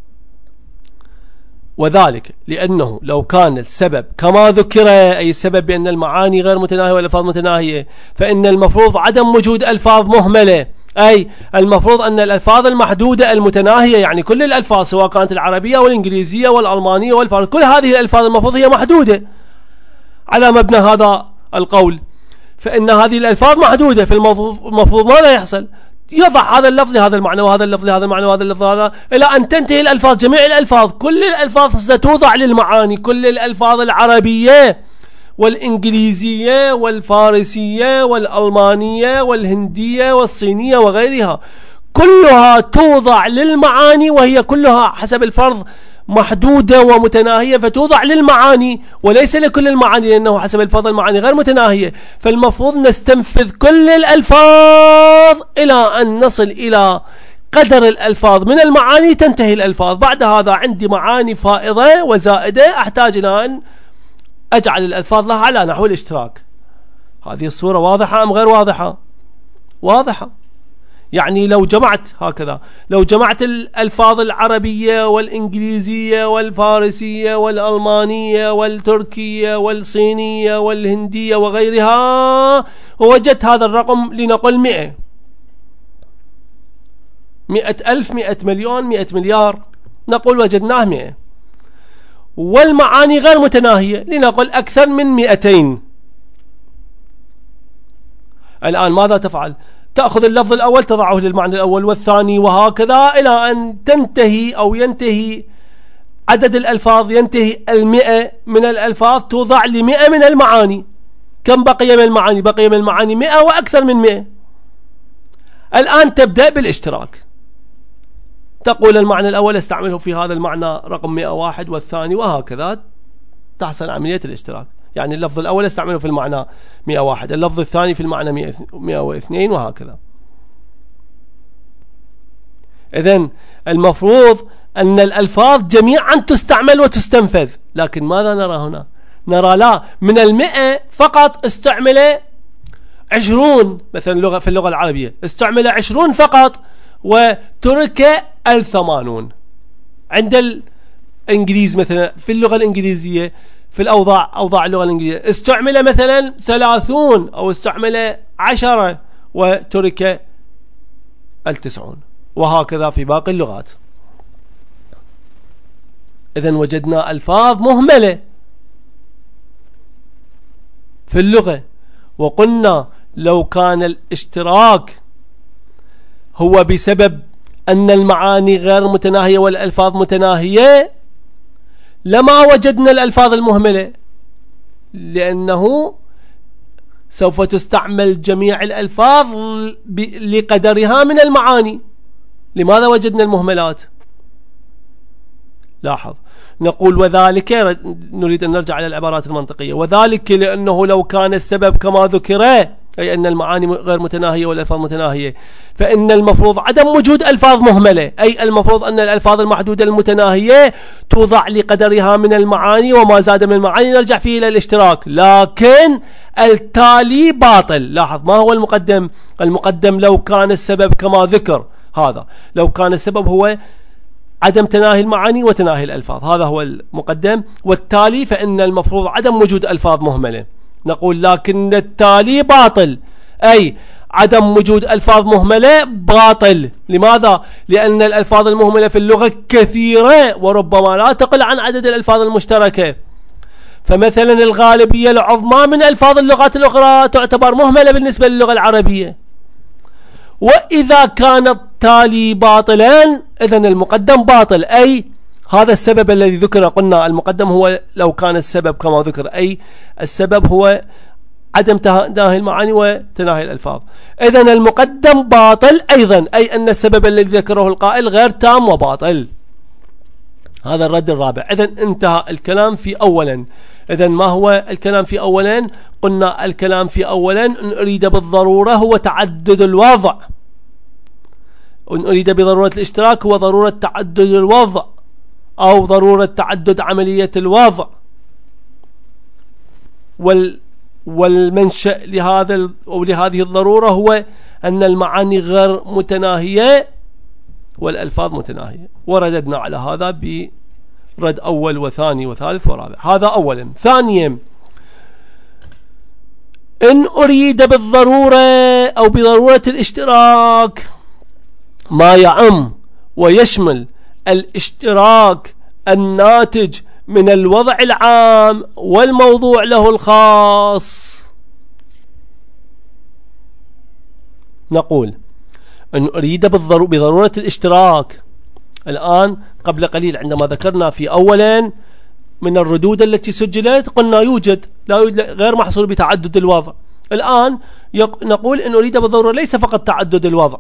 وذلك لأنه لو كان السبب كما ذكر، أي السبب بأن المعاني غير متناهية والألفاظ متناهية، فإن المفروض عدم وجود ألفاظ مهملة، أي المفروض أن الألفاظ المحدودة المتناهية يعني كل الألفاظ سواء كانت العربية والإنجليزية والألمانية والفارسية، كل هذه الألفاظ المفروض هي محدودة على مبنى هذا القول. فإن هذه الألفاظ محدودة، في المفروض ماذا يحصل؟ يضع هذا اللفظ لهذا المعنى وهذا اللفظ لهذا المعنى وهذا اللفظ هذا، إلى أن تنتهي الألفاظ، جميع الألفاظ، كل الألفاظ ستوضع للمعاني، كل الألفاظ العربية والإنجليزية والفارسية والألمانية والهندية والصينية وغيرها، كلها توضع للمعاني، وهي كلها حسب الفرض محدودة ومتناهية، فتوضع للمعاني وليس لكل المعاني، لأنه حسب الفرض المعاني غير متناهية. فالمفروض نستنفذ كل الألفاظ إلى أن نصل إلى قدر الألفاظ من المعاني، تنتهي الألفاظ. بعد هذا عندي معاني فائضة وزائدة، أحتاج إلى أن أجعل الألفاظ لها على نحو الاشتراك. هذه الصورة واضحة أم غير واضحة؟ واضحة. يعني لو جمعت هكذا، لو جمعت الألفاظ العربية والإنجليزية والفارسية والألمانية والتركية والصينية والهندية وغيرها، ووجدت هذا الرقم لنقل 100 ألف، 100 مليون، 100 مليار، نقول وجدناه 100، والمعاني غير متناهية لنقل أكثر من 200. الآن ماذا تفعل؟ تأخذ اللفظ الأول تضعه للمعنى الأول والثاني وهكذا إلى أن تنتهي أو ينتهي عدد الألفاظ، ينتهي 100 من الألفاظ توضع ل100 من المعاني. كم بقي من المعاني؟ بقي من المعاني 100 وأكثر من 100. الآن تبدأ بالاشتراك، تقول المعنى الأول استعمله في هذا المعنى رقم 101 والثاني وهكذا، تحصل عملية الاشتراك. يعني اللفظ الأول استعمله في المعنى 101، اللفظ الثاني في المعنى 102 وهكذا. إذن المفروض أن الألفاظ جميعا تستعمل وتستنفذ، لكن ماذا نرى هنا؟ نرى لا، من 100 فقط استعمل 20، مثلا في اللغة العربية استعمل 20 فقط وترك 80. عند الإنجليز مثلا في اللغة الإنجليزية في أوضاع اللغة الإنجليزية استعمل مثلا 30 أو استعمل 10 وترك 90، وهكذا في باقي اللغات. إذن وجدنا ألفاظ مهملة في اللغة، وقلنا لو كان الاشتراك هو بسبب أن المعاني غير متناهية والألفاظ متناهية لما وجدنا الألفاظ المهملة، لأنه سوف تستعمل جميع الألفاظ لقدرها من المعاني. لماذا وجدنا المهملات؟ لاحظ، نقول وذلك، نريد أن نرجع إلى العبارات المنطقية، وذلك لأنه لو كان السبب كما ذكر، أي أن المعاني غير متناهية والألفاظ متناهية، فإن المفروض عدم وجود ألفاظ مهملة، أي المفروض أن الألفاظ المحدودة المتناهية توضع لقدرها من المعاني، وما زاد من المعاني نرجع فيه إلى الاشتراك، لكن التالي باطل. لاحظ، ما هو المقدم؟ المقدم لو كان السبب كما ذكر، هذا لو كان السبب هو عدم تناهي المعاني وتناهي الألفاظ، هذا هو المقدم، والتالي فإن المفروض عدم وجود ألفاظ مهملة. نقول لكن التالي باطل، أي عدم وجود ألفاظ مهملة باطل. لماذا؟ لأن الألفاظ المهملة في اللغة كثيرة وربما لا تقل عن عدد الألفاظ المشتركة، فمثلا الغالبية العظمى من ألفاظ اللغات الأخرى تعتبر مهملة بالنسبة للغة العربية. وإذا كان التالي باطلا إذن المقدم باطل، أي هذا السبب الذي ذكر، قلنا المقدم هو لو كان السبب كما ذكر، أي السبب هو عدم تناهي المعاني وتناهي الألفاظ، إذن المقدم باطل أيضا، أي أن السبب الذي ذكره القائل غير تام وباطل. هذا الرد الرابع. إذن انتهى الكلام في أولا. إذن ما هو الكلام في أولا؟ قلنا الكلام في أولا إن أريد بالضرورة هو تعدد الوضع، وإن أريد بضرورة الاشتراك هو ضرورة تعدد الوضع أو ضرورة تعدد عملية الوضع. والمنشأ لهذه الضرورة هو أن المعاني غير متناهية والألفاظ متناهية، ورددنا على هذا برد أول وثاني وثالث ورابع. هذا أولا. ثانيا، إن أريد بالضرورة أو بضرورة الاشتراك ما يعم ويشمل الاشتراك الناتج من الوضع العام والموضوع له الخاص. نقول أن أريد بضرورة الاشتراك. الآن قبل قليل عندما ذكرنا في أولا من الردود التي سجلت قلنا يوجد غير محصور بتعدد الوضع. الآن نقول أن أريد بالضرورة ليس فقط تعدد الوضع،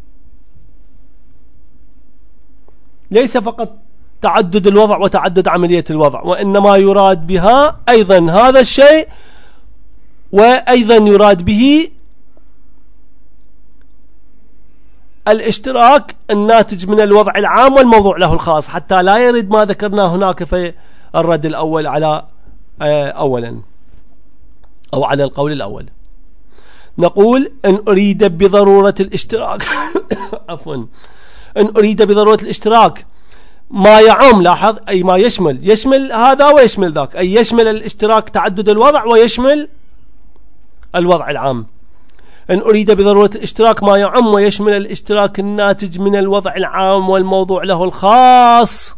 ليس فقط تعدد الوضع وتعدد عملية الوضع، وإنما يراد بها أيضا هذا الشيء، وأيضا يراد به الاشتراك الناتج من الوضع العام والموضوع له الخاص، حتى لا يرد ما ذكرناه هناك في الرد الأول على أولا أو على القول الأول. نقول إن أريد بضرورة الاشتراك عفوا، إن أريد بضرورة الاشتراك ما يعم، لاحظ، أي ما يشمل هذا ويشمل ذاك، أي يشمل الاشتراك تعدد الوضع ويشمل الوضع العام. إن أريد بضرورة الاشتراك ما يعم ويشمل الاشتراك الناتج من الوضع العام والموضوع له الخاص،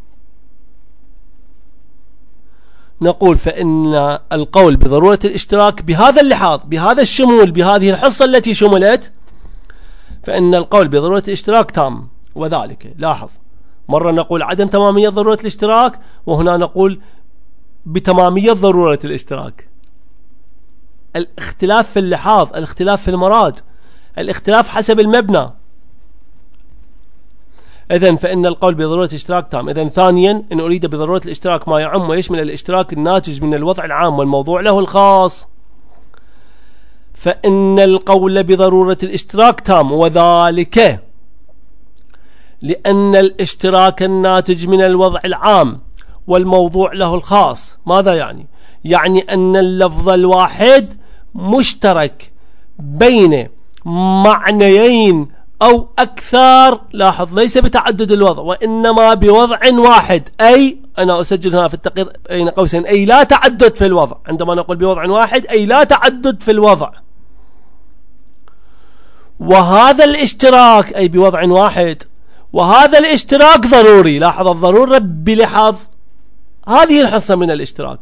نقول فإن القول بضرورة الاشتراك بهذا اللحاظ، بهذا الشمول، بهذه الحصة التي شملت، فإن القول بضرورة الاشتراك تام. وذلك، لاحظ، مرة نقول عدم تمامية ضرورة الاشتراك، وهنا نقول بتمامية ضرورة الاشتراك. الاختلاف في اللحاظ، الاختلاف في المراد، الاختلاف حسب المبنى. إذن فإن القول بضرورة الاشتراك تام. إذن ثانيا، إن أريد بضرورة الاشتراك ما يعم ويشمل الاشتراك الناتج من الوضع العام والموضوع له الخاص، فإن القول بضرورة الاشتراك تام، وذلك لأن الاشتراك الناتج من الوضع العام والموضوع له الخاص ماذا يعني؟ يعني أن اللفظ الواحد مشترك بين معنيين أو أكثر، لاحظ، ليس بتعدد الوضع وإنما بوضع واحد، أي أنا أسجل هنا في التقرير بين قوسين، أي لا تعدد في الوضع. عندما نقول بوضع واحد أي لا تعدد في الوضع، وهذا الاشتراك أي بوضع واحد، وهذا الاشتراك ضروري. لاحظ الضرورة بلحاظ هذه الحصة من الاشتراك،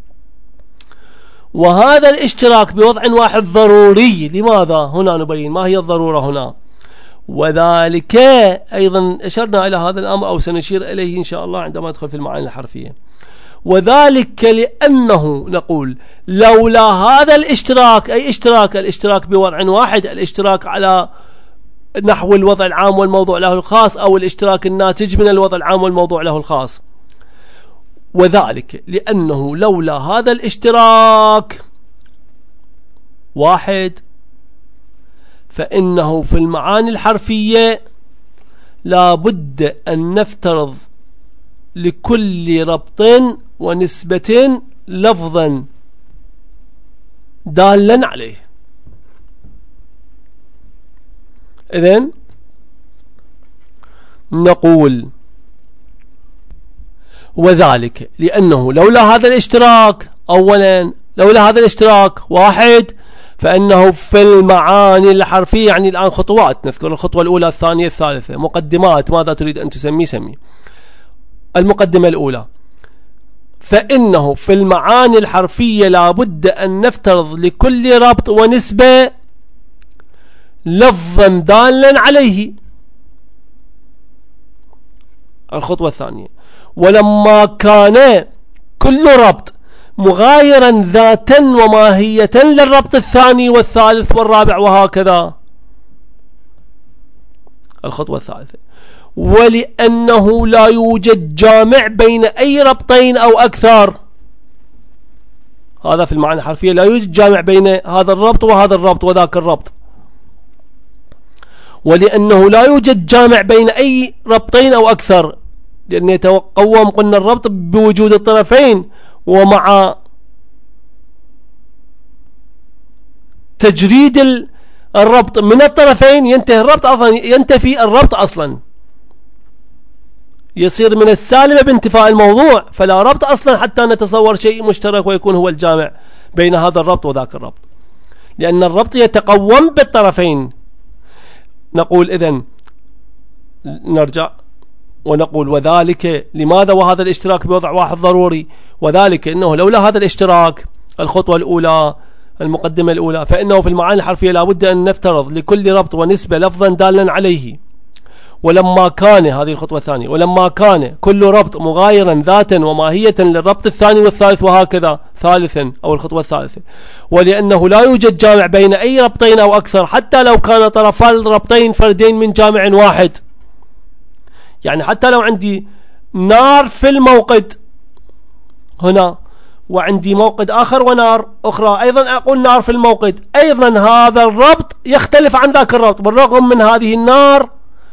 وهذا الاشتراك بوضع واحد ضروري. لماذا؟ هنا نبين ما هي الضرورة هنا. وذلك أيضا أشرنا إلى هذا الأمر أو سنشير إليه إن شاء الله عندما ندخل في المعاني الحرفية. وذلك لأنه نقول لولا هذا الاشتراك، أي الاشتراك بوضع واحد، الاشتراك على نحو الوضع العام والموضوع له الخاص، أو الاشتراك الناتج من الوضع العام والموضوع له الخاص. وذلك لأنه لولا هذا الاشتراك واحد فإنه في المعاني الحرفية لا بد أن نفترض لكل ربط ونسبة لفظا دالا عليه. إذن نقول وذلك لأنه لولا هذا الاشتراك، أولا لولا هذا الاشتراك واحد فإنه في المعاني الحرفية، يعني الآن خطوات، نذكر الخطوة الأولى الثانية الثالثة، مقدمات، ماذا تريد أن تسمي سمي. المقدمة الأولى، فإنه في المعاني الحرفية لا بد أن نفترض لكل ربط ونسبة لفظا دالا عليه. الخطوة الثانية، ولما كان كل ربط مغايرا ذاتا وماهية للربط الثاني والثالث والرابع وهكذا. الخطوة الثالثة، ولأنه لا يوجد جامع بين أي ربطين أو أكثر. هذا في المعنى الحرفية، لا يوجد جامع بين هذا الربط وهذا الربط وذاك الربط. ولأنه لا يوجد جامع بين أي ربطين أو أكثر، لأن يتقوم قلنا الربط بوجود الطرفين، ومع تجريد الربط من الطرفين ينتفي الربط أصلا، يصير من السالمة بانتفاء الموضوع، فلا ربط أصلا حتى نتصور شيء مشترك ويكون هو الجامع بين هذا الربط وذاك الربط، لأن الربط يتقوم بالطرفين. نقول إذن نرجع ونقول وذلك لماذا وهذا الاشتراك بوضع واحد ضروري، وذلك إنه لولا هذا الاشتراك، الخطوة الأولى المقدمة الأولى، فإنه في المعاني الحرفية لابد أن نفترض لكل ربط ونسبة لفظا دالا عليه. ولما كان، هذه الخطوة الثانية، ولما كان كل ربط مغايرا ذاتا وماهية للربط الثاني والثالث وهكذا. ثالثا أو الخطوة الثالثة، ولأنه لا يوجد جامع بين أي ربطين أو أكثر حتى لو كان طرفا الربطين فردين من جامع واحد. يعني حتى لو عندي نار في الموقد هنا وعندي موقد آخر ونار أخرى، أيضا أقول نار في الموقد، أيضا هذا الربط يختلف عن ذاك الربط بالرغم من هذه النار،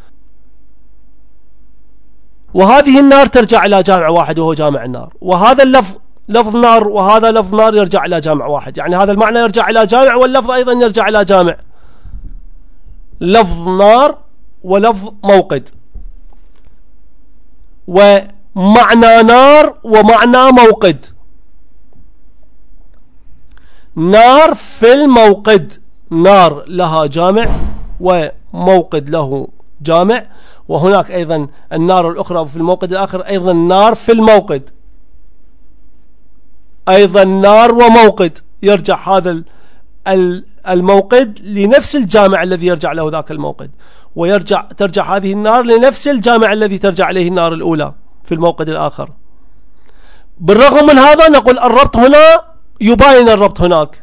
وهذه النار ترجع إلى جامع واحد وهو جامع النار، وهذا اللفظ لفظ نار وهذا لفظ نار يرجع إلى جامع واحد، يعني هذا المعنى يرجع إلى جامع واللفظ أيضا يرجع إلى جامع، لفظ نار ولفظ موقد، ومعنى نار ومعنى موقد. نار في الموقد، نار لها جامع وموقد له جامع، وهناك أيضا النار الأخرى في الموقد الآخر أيضا نار في الموقد، أيضا نار وموقد، يرجع هذا الموقد لنفس الجامع الذي يرجع له ذاك الموقد، ترجع هذه النار لنفس الجامع الذي ترجع إليه النار الأولى في الموقد الآخر. بالرغم من هذا نقول الربط هنا يباين الربط هناك.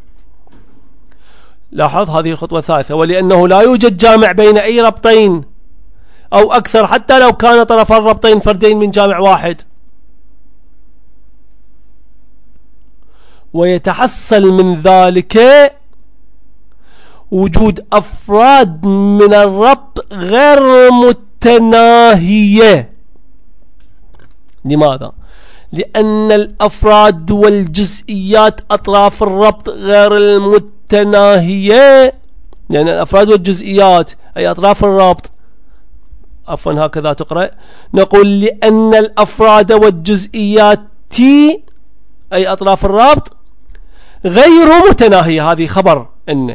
لاحظ هذه الخطوة الثالثة، ولأنه لا يوجد جامع بين أي ربطين أو أكثر حتى لو كان طرفا الربطين فردين من جامع واحد، ويتحصل من ذلك وجود أفراد من الربط غير متناهية. لماذا؟ لأن الأفراد والجزئيات أطراف الربط غير المتناهية، لأن الأفراد والجزئيات أي أطراف الربط، عفوا هكذا تقرأ، نقول لأن الأفراد والجزئيات أي أطراف الربط غير متناهية. هذه خبر إن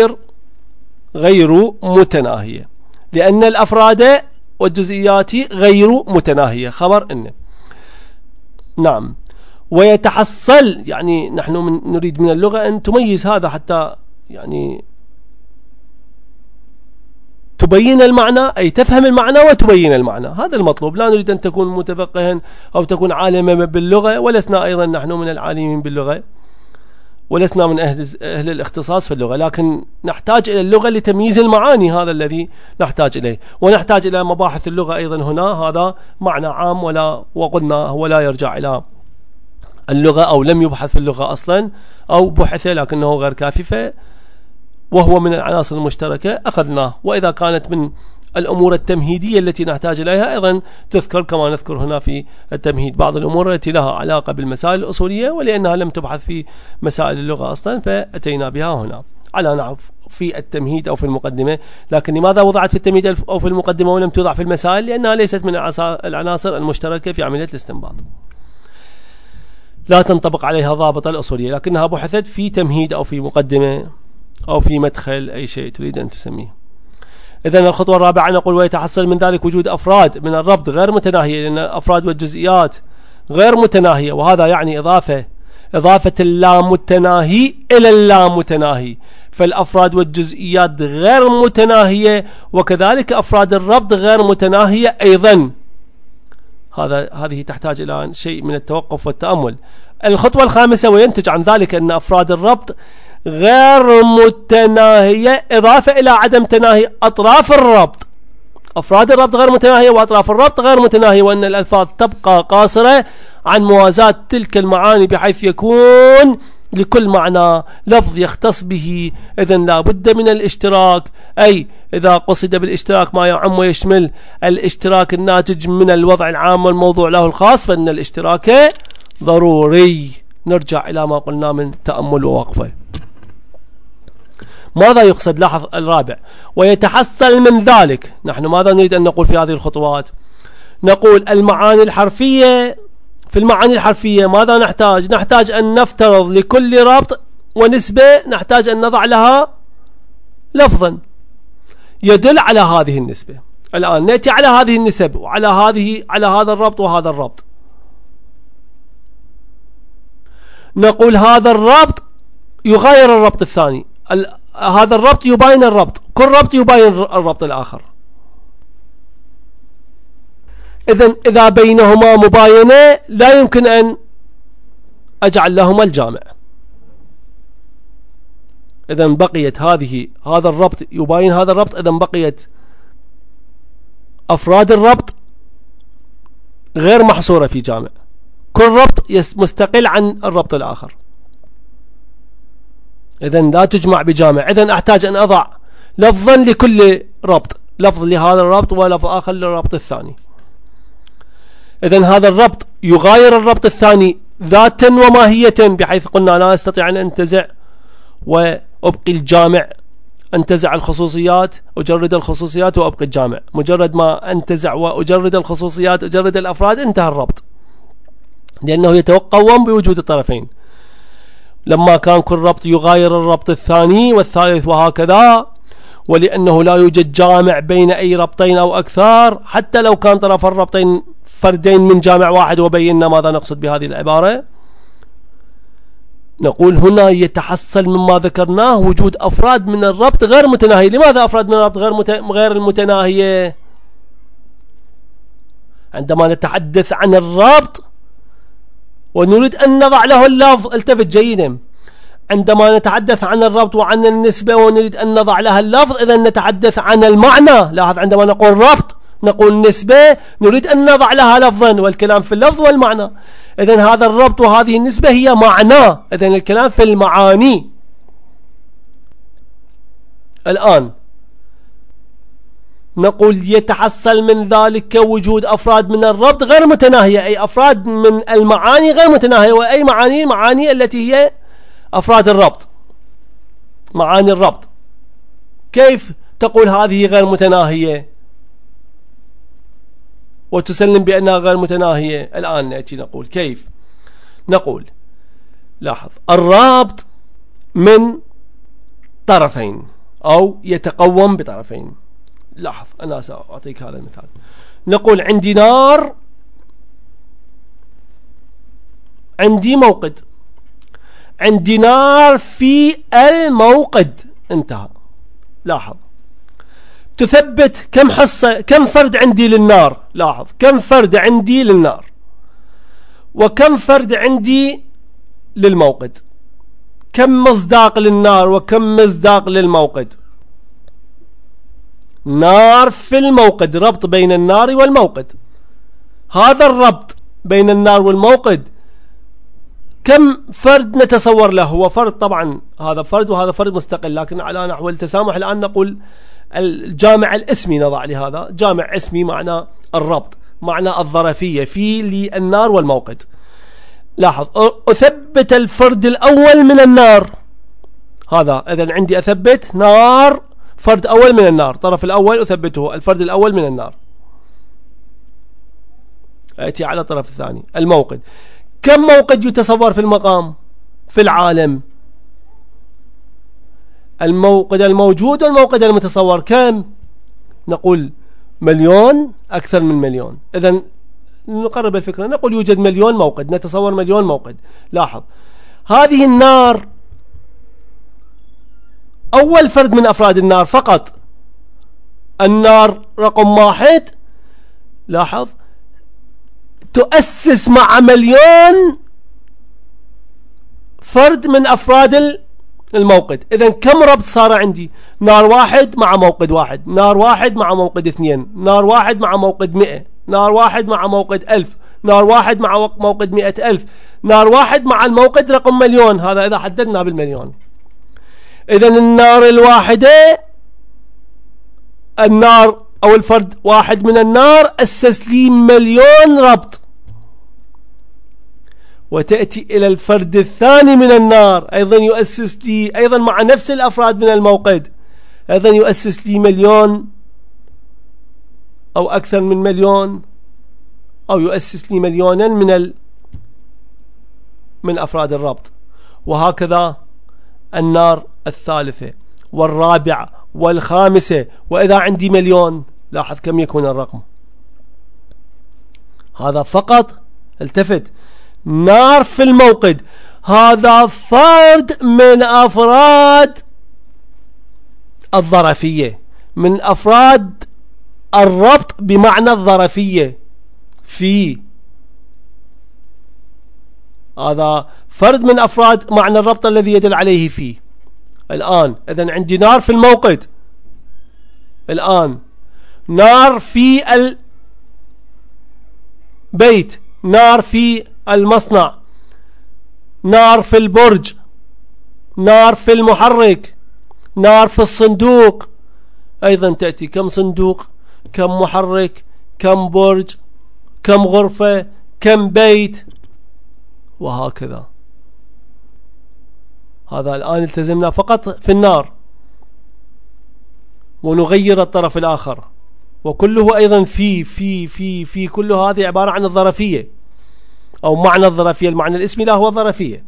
غير متناهية، لأن الأفراد والجزئيات غير متناهية، خبر إن. نعم. ويتحصل، يعني نحن نريد من اللغة أن تميز هذا حتى يعني تبين المعنى، أي تفهم المعنى وتبين المعنى، هذا المطلوب. لا نريد أن تكون متفقها أو تكون عالما باللغة، ولسنا أيضا نحن من العالمين باللغة، ولسنا من أهل الاختصاص في اللغة، لكن نحتاج إلى اللغة لتمييز المعاني، هذا الذي نحتاج إليه. ونحتاج إلى مباحث اللغة أيضا هنا، هذا معنى عام وقلنا هو لا يرجع إلى اللغة أو لم يبحث في اللغة أصلا أو بحث لكنه غير كافي، وهو من العناصر المشتركة أخذناه. وإذا كانت من الأمور التمهيدية التي نحتاج إليها أيضا تذكر كما نذكر هنا في التمهيد بعض الأمور التي لها علاقة بالمسائل الأصولية، ولأنها لم تبحث في مسائل اللغة أصلا فأتينا بها هنا على نعرف في التمهيد أو في المقدمة. لكن لماذا وضعت في التمهيد أو في المقدمة ولم توضع في المسائل؟ لأنها ليست من العناصر المشتركة في عملية الاستنباط، لا تنطبق عليها ضابط الأصولية، لكنها بحثت في تمهيد أو في مقدمة أو في مدخل، أي شيء تريد أن تسميه. إذن الخطوة الرابعة نقول ويتحصل من ذلك وجود أفراد من الربط غير متناهية، لأن الأفراد والجزئيات غير متناهية، وهذا يعني إضافة اللامتناهي إلى اللامتناهي، فالأفراد والجزئيات غير متناهية، وكذلك أفراد الربط غير متناهية أيضا. هذه تحتاج إلى شيء من التوقف والتأمل. الخطوة الخامسة وينتج عن ذلك أن أفراد الربط غير متناهية إضافة إلى عدم تناهي أطراف الربط. أفراد الربط غير متناهية وأطراف الربط غير متناهية، وأن الألفاظ تبقى قاصرة عن موازاة تلك المعاني بحيث يكون لكل معنى لفظ يختص به. إذن لا بد من الاشتراك، أي إذا قصد بالاشتراك ما يعم ويشمل الاشتراك الناتج من الوضع العام والموضوع له الخاص، فإن الاشتراك ضروري. نرجع إلى ما قلنا من تأمل ووقفة. ماذا يقصد؟ لاحظ الرابع ويتحصل من ذلك. نحن ماذا نريد أن نقول في هذه الخطوات؟ نقول المعاني الحرفية. في المعاني الحرفية ماذا نحتاج؟ نحتاج أن نفترض لكل ربط ونسبة نحتاج أن نضع لها لفظا يدل على هذه النسبة. الآن نأتي على هذه النسب وعلى هذا الربط وهذا الربط. نقول هذا الربط يغاير الربط الثاني، هذا الربط يباين الربط، كل ربط يباين الربط الآخر. إذن إذا بينهما مباينة لا يمكن أن أجعل لهما الجامع. إذن بقيت هذا الربط يباين هذا الربط، إذن بقيت أفراد الربط غير محصورة في جامع، كل ربط مستقل عن الربط الآخر، إذن لا تجمع بجامع. إذن أحتاج أن أضع لفظا لكل ربط، لفظ لهذا الربط ولفظ آخر للربط الثاني. إذن هذا الربط يغاير الربط الثاني ذاتا وماهية، بحيث قلنا لا أستطيع أن أنتزع وأبقي الجامع، أنتزع الخصوصيات أجرد الخصوصيات وأبقي الجامع. مجرد ما أنتزع وأجرد الخصوصيات أجرد الأفراد انتهى الربط، لأنه يتوقم بوجود الطرفين. لما كان كل ربط يغاير الربط الثاني والثالث وهكذا، ولأنه لا يوجد جامع بين أي ربطين أو أكثر، حتى لو كان طرف الربطين فردين من جامع واحد. وبينا ماذا نقصد بهذه العبارة. نقول هنا يتحصل مما ذكرناه وجود أفراد من الربط غير متناهية. لماذا أفراد من الربط غير المتناهية؟ عندما نتحدث عن الربط ونريد أن نضع له اللفظ، التفت جيدا، عندما نتحدث عن الربط وعن النسبة ونريد أن نضع لها اللفظ، إذا نتحدث عن المعنى. لاحظ عندما نقول ربط نقول نسبة نريد أن نضع لها لفظا، والكلام في اللفظ والمعنى. إذن هذا الربط وهذه النسبة هي معنى، إذن الكلام في المعاني. الآن نقول يتحصل من ذلك وجود أفراد من الربط غير متناهية، أي أفراد من المعاني غير متناهية. وأي معاني التي هي أفراد الربط، معاني الربط. كيف تقول هذه غير متناهية وتسلم بأنها غير متناهية؟ الآن نأتي نقول كيف. نقول لاحظ الرابط من طرفين أو يتقوم بطرفين. لاحظ أنا سأعطيك هذا المثال. نقول عندي نار، عندي موقد، عندي نار في الموقد، انتهى. لاحظ تثبت كم حصة، كم فرد عندي للنار. لاحظ كم فرد عندي للنار وكم فرد عندي للموقد. كم مصداق للنار وكم مصداق للموقد. نار في الموقد، ربط بين النار والموقد. هذا الربط بين النار والموقد كم فرد نتصور له؟ هو فرد طبعا، هذا فرد وهذا فرد مستقل، لكن على نحو التسامح الآن نقول الجامع الاسمي نضع لهذا جامع اسمي، معنى الربط، معنى الظرفية في للنار والموقد. لاحظ، أثبت الفرد الأول من النار، هذا إذن عندي أثبت نار، فرد أول من النار، طرف الأول أثبته، الفرد الأول من النار. أتي على الطرف الثاني الموقد. كم موقد يتصور في المقام في العالم؟ الموقد الموجود والموقد المتصور كم؟ نقول مليون، أكثر من مليون. إذن نقرب الفكرة، نقول يوجد مليون موقد، نتصور مليون موقد. لاحظ، هذه النار أول فرد من أفراد النار فقط، النار رقم 1، لاحظ، تؤسس مع مليون فرد من أفراد الموقد. إذن كم ربط صار عندي؟ نار 1 مع موقد 1، نار 1 مع موقد 2، نار 1 مع موقد 100، نار 1 مع موقد 1000، نار 1 مع موقد 100,000، نار 1 مع الموقد رقم مليون. هذا إذا حددنا بالمليون. إذن النار الواحدة، النار أو الفرد 1 من النار أسس لي مليون ربط. وتأتي إلى الفرد الثاني من النار، أيضا يؤسس لي أيضا مع نفس الأفراد من الموقد، أيضا يؤسس لي مليون أو أكثر من مليون، أو يؤسس لي مليونا من أفراد الربط. وهكذا النار الثالثة والرابعة والخامسة. وإذا عندي مليون، لاحظ كم يكون الرقم. هذا فقط، التفت، نار في الموقد، هذا فرد من أفراد الظرفية، من أفراد الربط بمعنى الظرفية، في هذا فرد من أفراد معنى الربط الذي يدل عليه فيه. الآن إذن عندي نار في الموقد، الآن نار في البيت، نار في المصنع، نار في البرج، نار في المحرك، نار في الصندوق. أيضا تأتي كم صندوق، كم محرك، كم برج، كم غرفة، كم بيت، وهكذا. هذا الآن التزمنا فقط في النار، ونغير الطرف الآخر، وكله أيضا في كل هذه عبارة عن الظرفية أو معنى الظرفية. المعنى الاسمي لا هو الظرفية.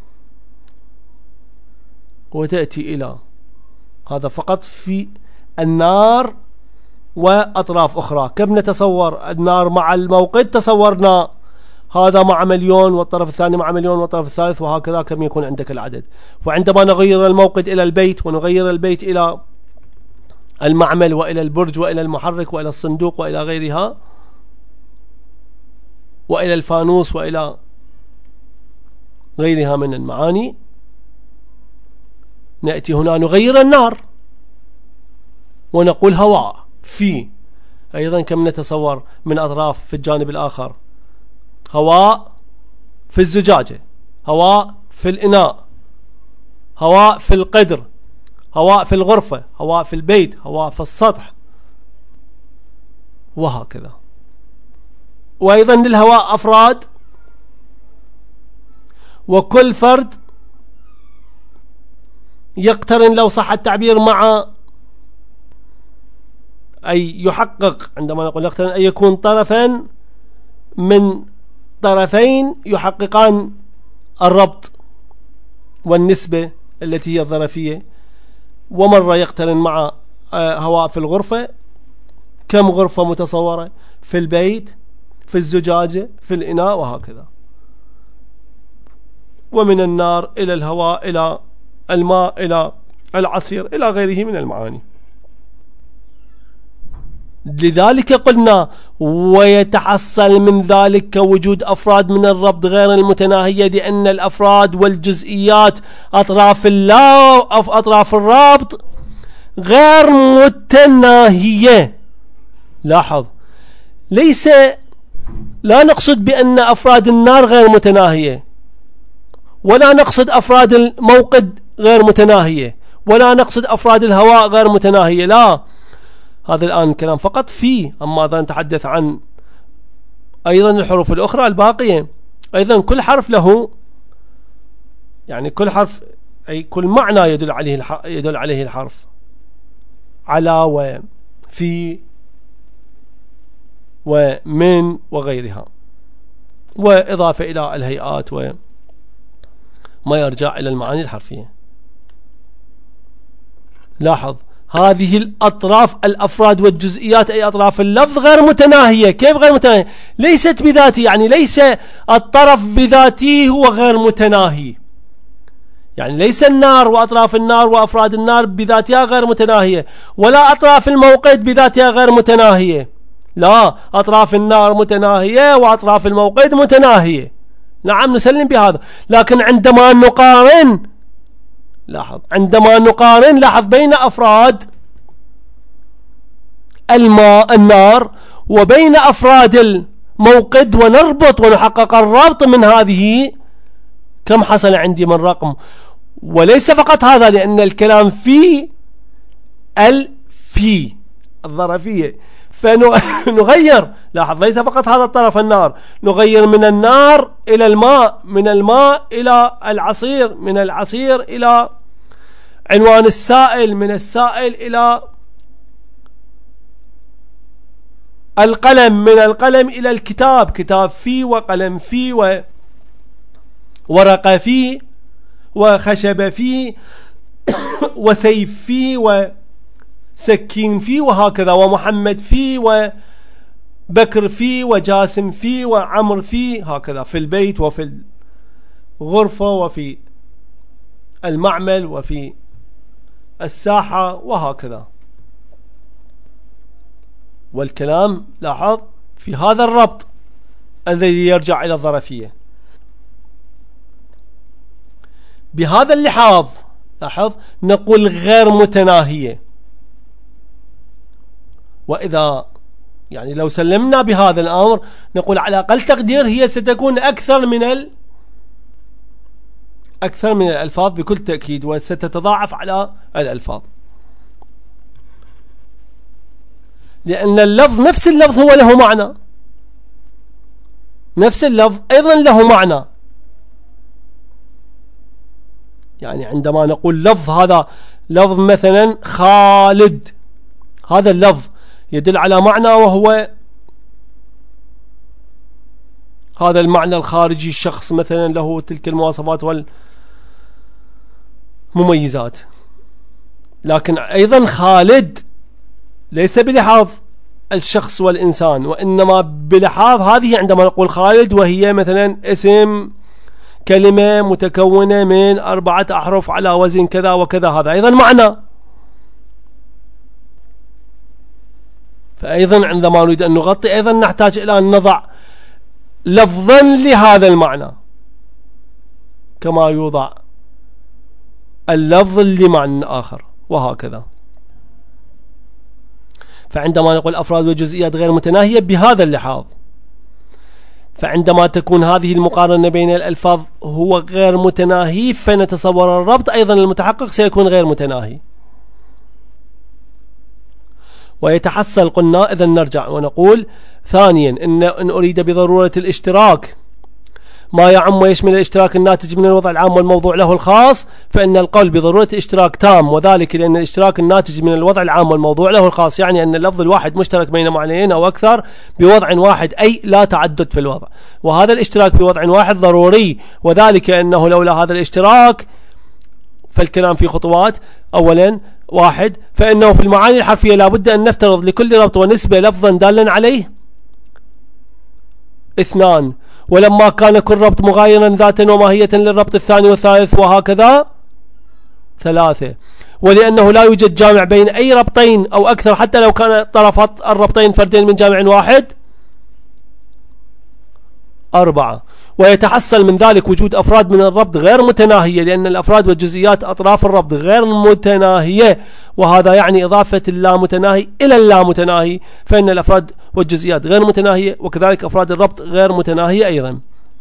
وتأتي إلى هذا فقط في النار وأطراف أخرى. كم نتصور النار مع الموقد؟ تصورنا هذا مع مليون، والطرف الثاني مع مليون، والطرف الثالث، وهكذا كم يكون عندك العدد. وعندما نغير الموقد إلى البيت، ونغير البيت إلى المعمل، وإلى البرج، وإلى المحرك، وإلى الصندوق، وإلى غيرها، وإلى الفانوس، وإلى غيرها من المعاني، نأتي هنا نغير النار ونقول هواء في. أيضا كم نتصور من أطراف في الجانب الآخر؟ هواء في الزجاجة، هواء في الإناء، هواء في القدر، هواء في الغرفة، هواء في البيت، هواء في السطح، وهكذا. وأيضا للهواء أفراد، وكل فرد يقترن لو صح التعبير مع، أي يحقق، عندما نقول يقترن أي يكون طرفا من طرفين يحققان الربط والنسبة التي هي الظرفية. ومرة يقترن مع هواء في الغرفة، كم غرفة متصورة في البيت، في الزجاجة، في الإناء، وهكذا. ومن النار إلى الهواء، إلى الماء، إلى العصير، إلى غيره من المعاني. لذلك قلنا ويتحصل من ذلك وجود أفراد من الربط غير المتناهية، لأن الأفراد والجزئيات أطراف الرابط غير متناهية. لاحظ، لا نقصد بأن أفراد النار غير متناهية، ولا نقصد أفراد الموقد غير متناهية، ولا نقصد أفراد الهواء غير متناهية، لا، هذا الآن كلام فقط فيه. أما إذا نتحدث عن أيضا الحروف الأخرى الباقية، أيضا كل حرف له، يعني كل حرف أي كل معنى يدل عليه الحرف، على وفي ومن وغيرها، وإضافة إلى الهيئات وما يرجع إلى المعاني الحرفية. لاحظ، هذه الأطراف الأفراد والجزئيات أي أطراف اللفظ غير متناهية. كيف غير متناهية؟ ليست بذاته، يعني ليس الطرف بذاته هو غير متناهي، يعني ليس النار وأطراف النار وأفراد النار بذاتها غير متناهية، ولا أطراف الموقد بذاتها غير متناهية، لا، أطراف النار متناهية وأطراف الموقد متناهية. نعم، نسلم بهذا، لكن عندما نقارن، لاحظ بين أفراد النار وبين أفراد الموقد ونربط ونحقق الربط من هذه، كم حصل عندي من رقم. وليس فقط هذا، لأن الكلام في الظرفية، فنغير. لاحظ، ليس فقط هذا الطرف النار، نغير من النار إلى الماء، من الماء إلى العصير، من العصير إلى عنوان السائل، من السائل إلى القلم، من القلم إلى الكتاب، كتاب فيه وقلم فيه وورقة فيه وخشب فيه وسيف فيه وسكين فيه وهكذا، ومحمد فيه وبكر فيه وجاسم فيه وعمر فيه، هكذا في البيت وفي الغرفة وفي المعمل وفي الساحة وهكذا. والكلام لاحظ في هذا الربط الذي يرجع إلى الظرفية. بهذا اللحاظ لاحظ نقول غير متناهية. وإذا يعني لو سلمنا بهذا الأمر نقول على أقل تقدير هي ستكون أكثر من الألفاظ بكل تأكيد، وستتضاعف على الألفاظ، لأن اللفظ نفس اللفظ هو له معنى، نفس اللفظ أيضا له معنى. يعني عندما نقول لفظ، هذا لفظ مثلا خالد، هذا اللفظ يدل على معنى، وهو هذا المعنى الخارجي، الشخص مثلا له تلك المواصفات والمميزات. لكن أيضا خالد ليس بلحاظ الشخص والإنسان، وإنما بلحاظ هذه عندما نقول خالد وهي مثلا اسم كلمة متكونة من 4 أحرف على وزن كذا وكذا، هذا أيضا معنى. فأيضا عندما نريد أن نغطي أيضا نحتاج إلى أن نضع لفظا لهذا المعنى، كما يوضع اللفظ لمعنى آخر وهكذا. فعندما نقول أفراد وجزئيات غير متناهية بهذا اللحاظ، فعندما تكون هذه المقارنة بين الألفاظ هو غير متناهي، فنتصور الربط أيضا المتحقق سيكون غير متناهي. ويتحصل، قلنا إذا نرجع ونقول ثانيا إن أريد بضرورة الاشتراك ما يعم ويشمل الاشتراك الناتج من الوضع العام والموضوع له الخاص، فإن القول بضرورة اشتراك تام، وذلك لأن الاشتراك الناتج من الوضع العام والموضوع له الخاص يعني أن اللفظ الواحد مشترك بين معنيين أو أكثر بوضع واحد، أي لا تعدد في الوضع، وهذا الاشتراك بوضع واحد ضروري، وذلك أنه لولا هذا الاشتراك فالكلام في خطوات. أولا، 1، فإنه في المعاني الحرفية لا بد أن نفترض لكل ربط ونسبة لفظا دالا عليه. 2، ولما كان كل ربط مغايرا ذاتا وماهية للربط الثاني والثالث وهكذا. 3، ولأنه لا يوجد جامع بين أي ربطين أو أكثر حتى لو كان طرفات الربطين فردين من جامع واحد 4. ويتحصل من ذلك وجود أفراد من الربط غير متناهية، لأن الأفراد والجزئيات أطراف الربط غير متناهية، وهذا يعني إضافة اللامتناهي إلى اللامتناهي، فإن الأفراد والجزئيات غير متناهية، وكذلك أفراد الربط غير متناهية أيضا.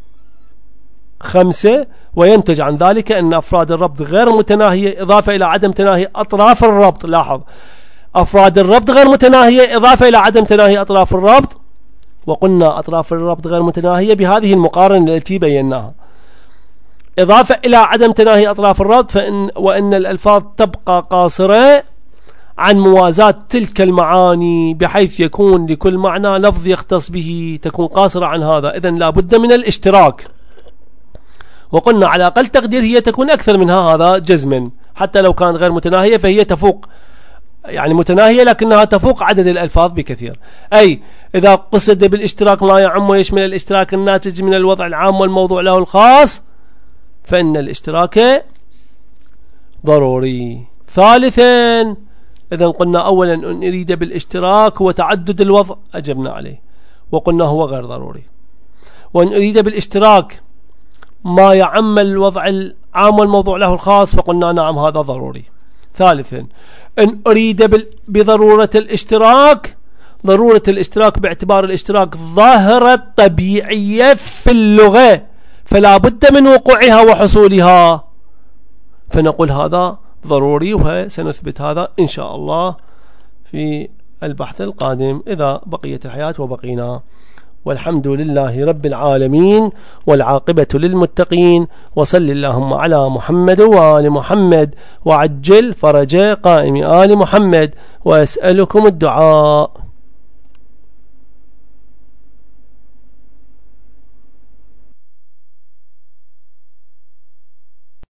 5. وينتج عن ذلك أن أفراد الربط غير متناهية إضافة إلى عدم تناهي أطراف الربط. لاحظ، أفراد الربط غير متناهية إضافة إلى عدم تناهي أطراف الربط، وقلنا أطراف الربط غير متناهية بهذه المقارنة التي بيناها، إضافة إلى عدم تناهي أطراف الربط، وأن الألفاظ تبقى قاصرة عن موازاة تلك المعاني، بحيث يكون لكل معنى لفظ يختص به، تكون قاصرة عن هذا. إذن لا بد من الاشتراك، وقلنا على أقل تقدير هي تكون أكثر منها، هذا جزما، حتى لو كانت غير متناهية فهي تفوق، يعني متناهية لكنها تفوق عدد الألفاظ بكثير. أي إذا قصد بالاشتراك ما يعم ويشمل الاشتراك الناتج من الوضع العام والموضوع له الخاص، فإن الاشتراك ضروري. ثالثا، إذا قلنا أولا أن أريد بالاشتراك هو تعدد الوضع، أجبنا عليه وقلنا هو غير ضروري. وأن أريد بالاشتراك ما يعم الوضع العام والموضوع له الخاص، فقلنا نعم هذا ضروري. ثالثا، أن أريد بضرورة الاشتراك، ضرورة الاشتراك باعتبار الاشتراك ظاهرة طبيعية في اللغة، فلا بد من وقوعها وحصولها، فنقول هذا ضروري، وسنثبت هذا إن شاء الله في البحث القادم إذا بقيت الحياة وبقينا. والحمد لله رب العالمين، والعاقبة للمتقين، وصل اللهم على محمد وآل محمد، وعجل فرج قائم آل محمد، وأسألكم الدعاء.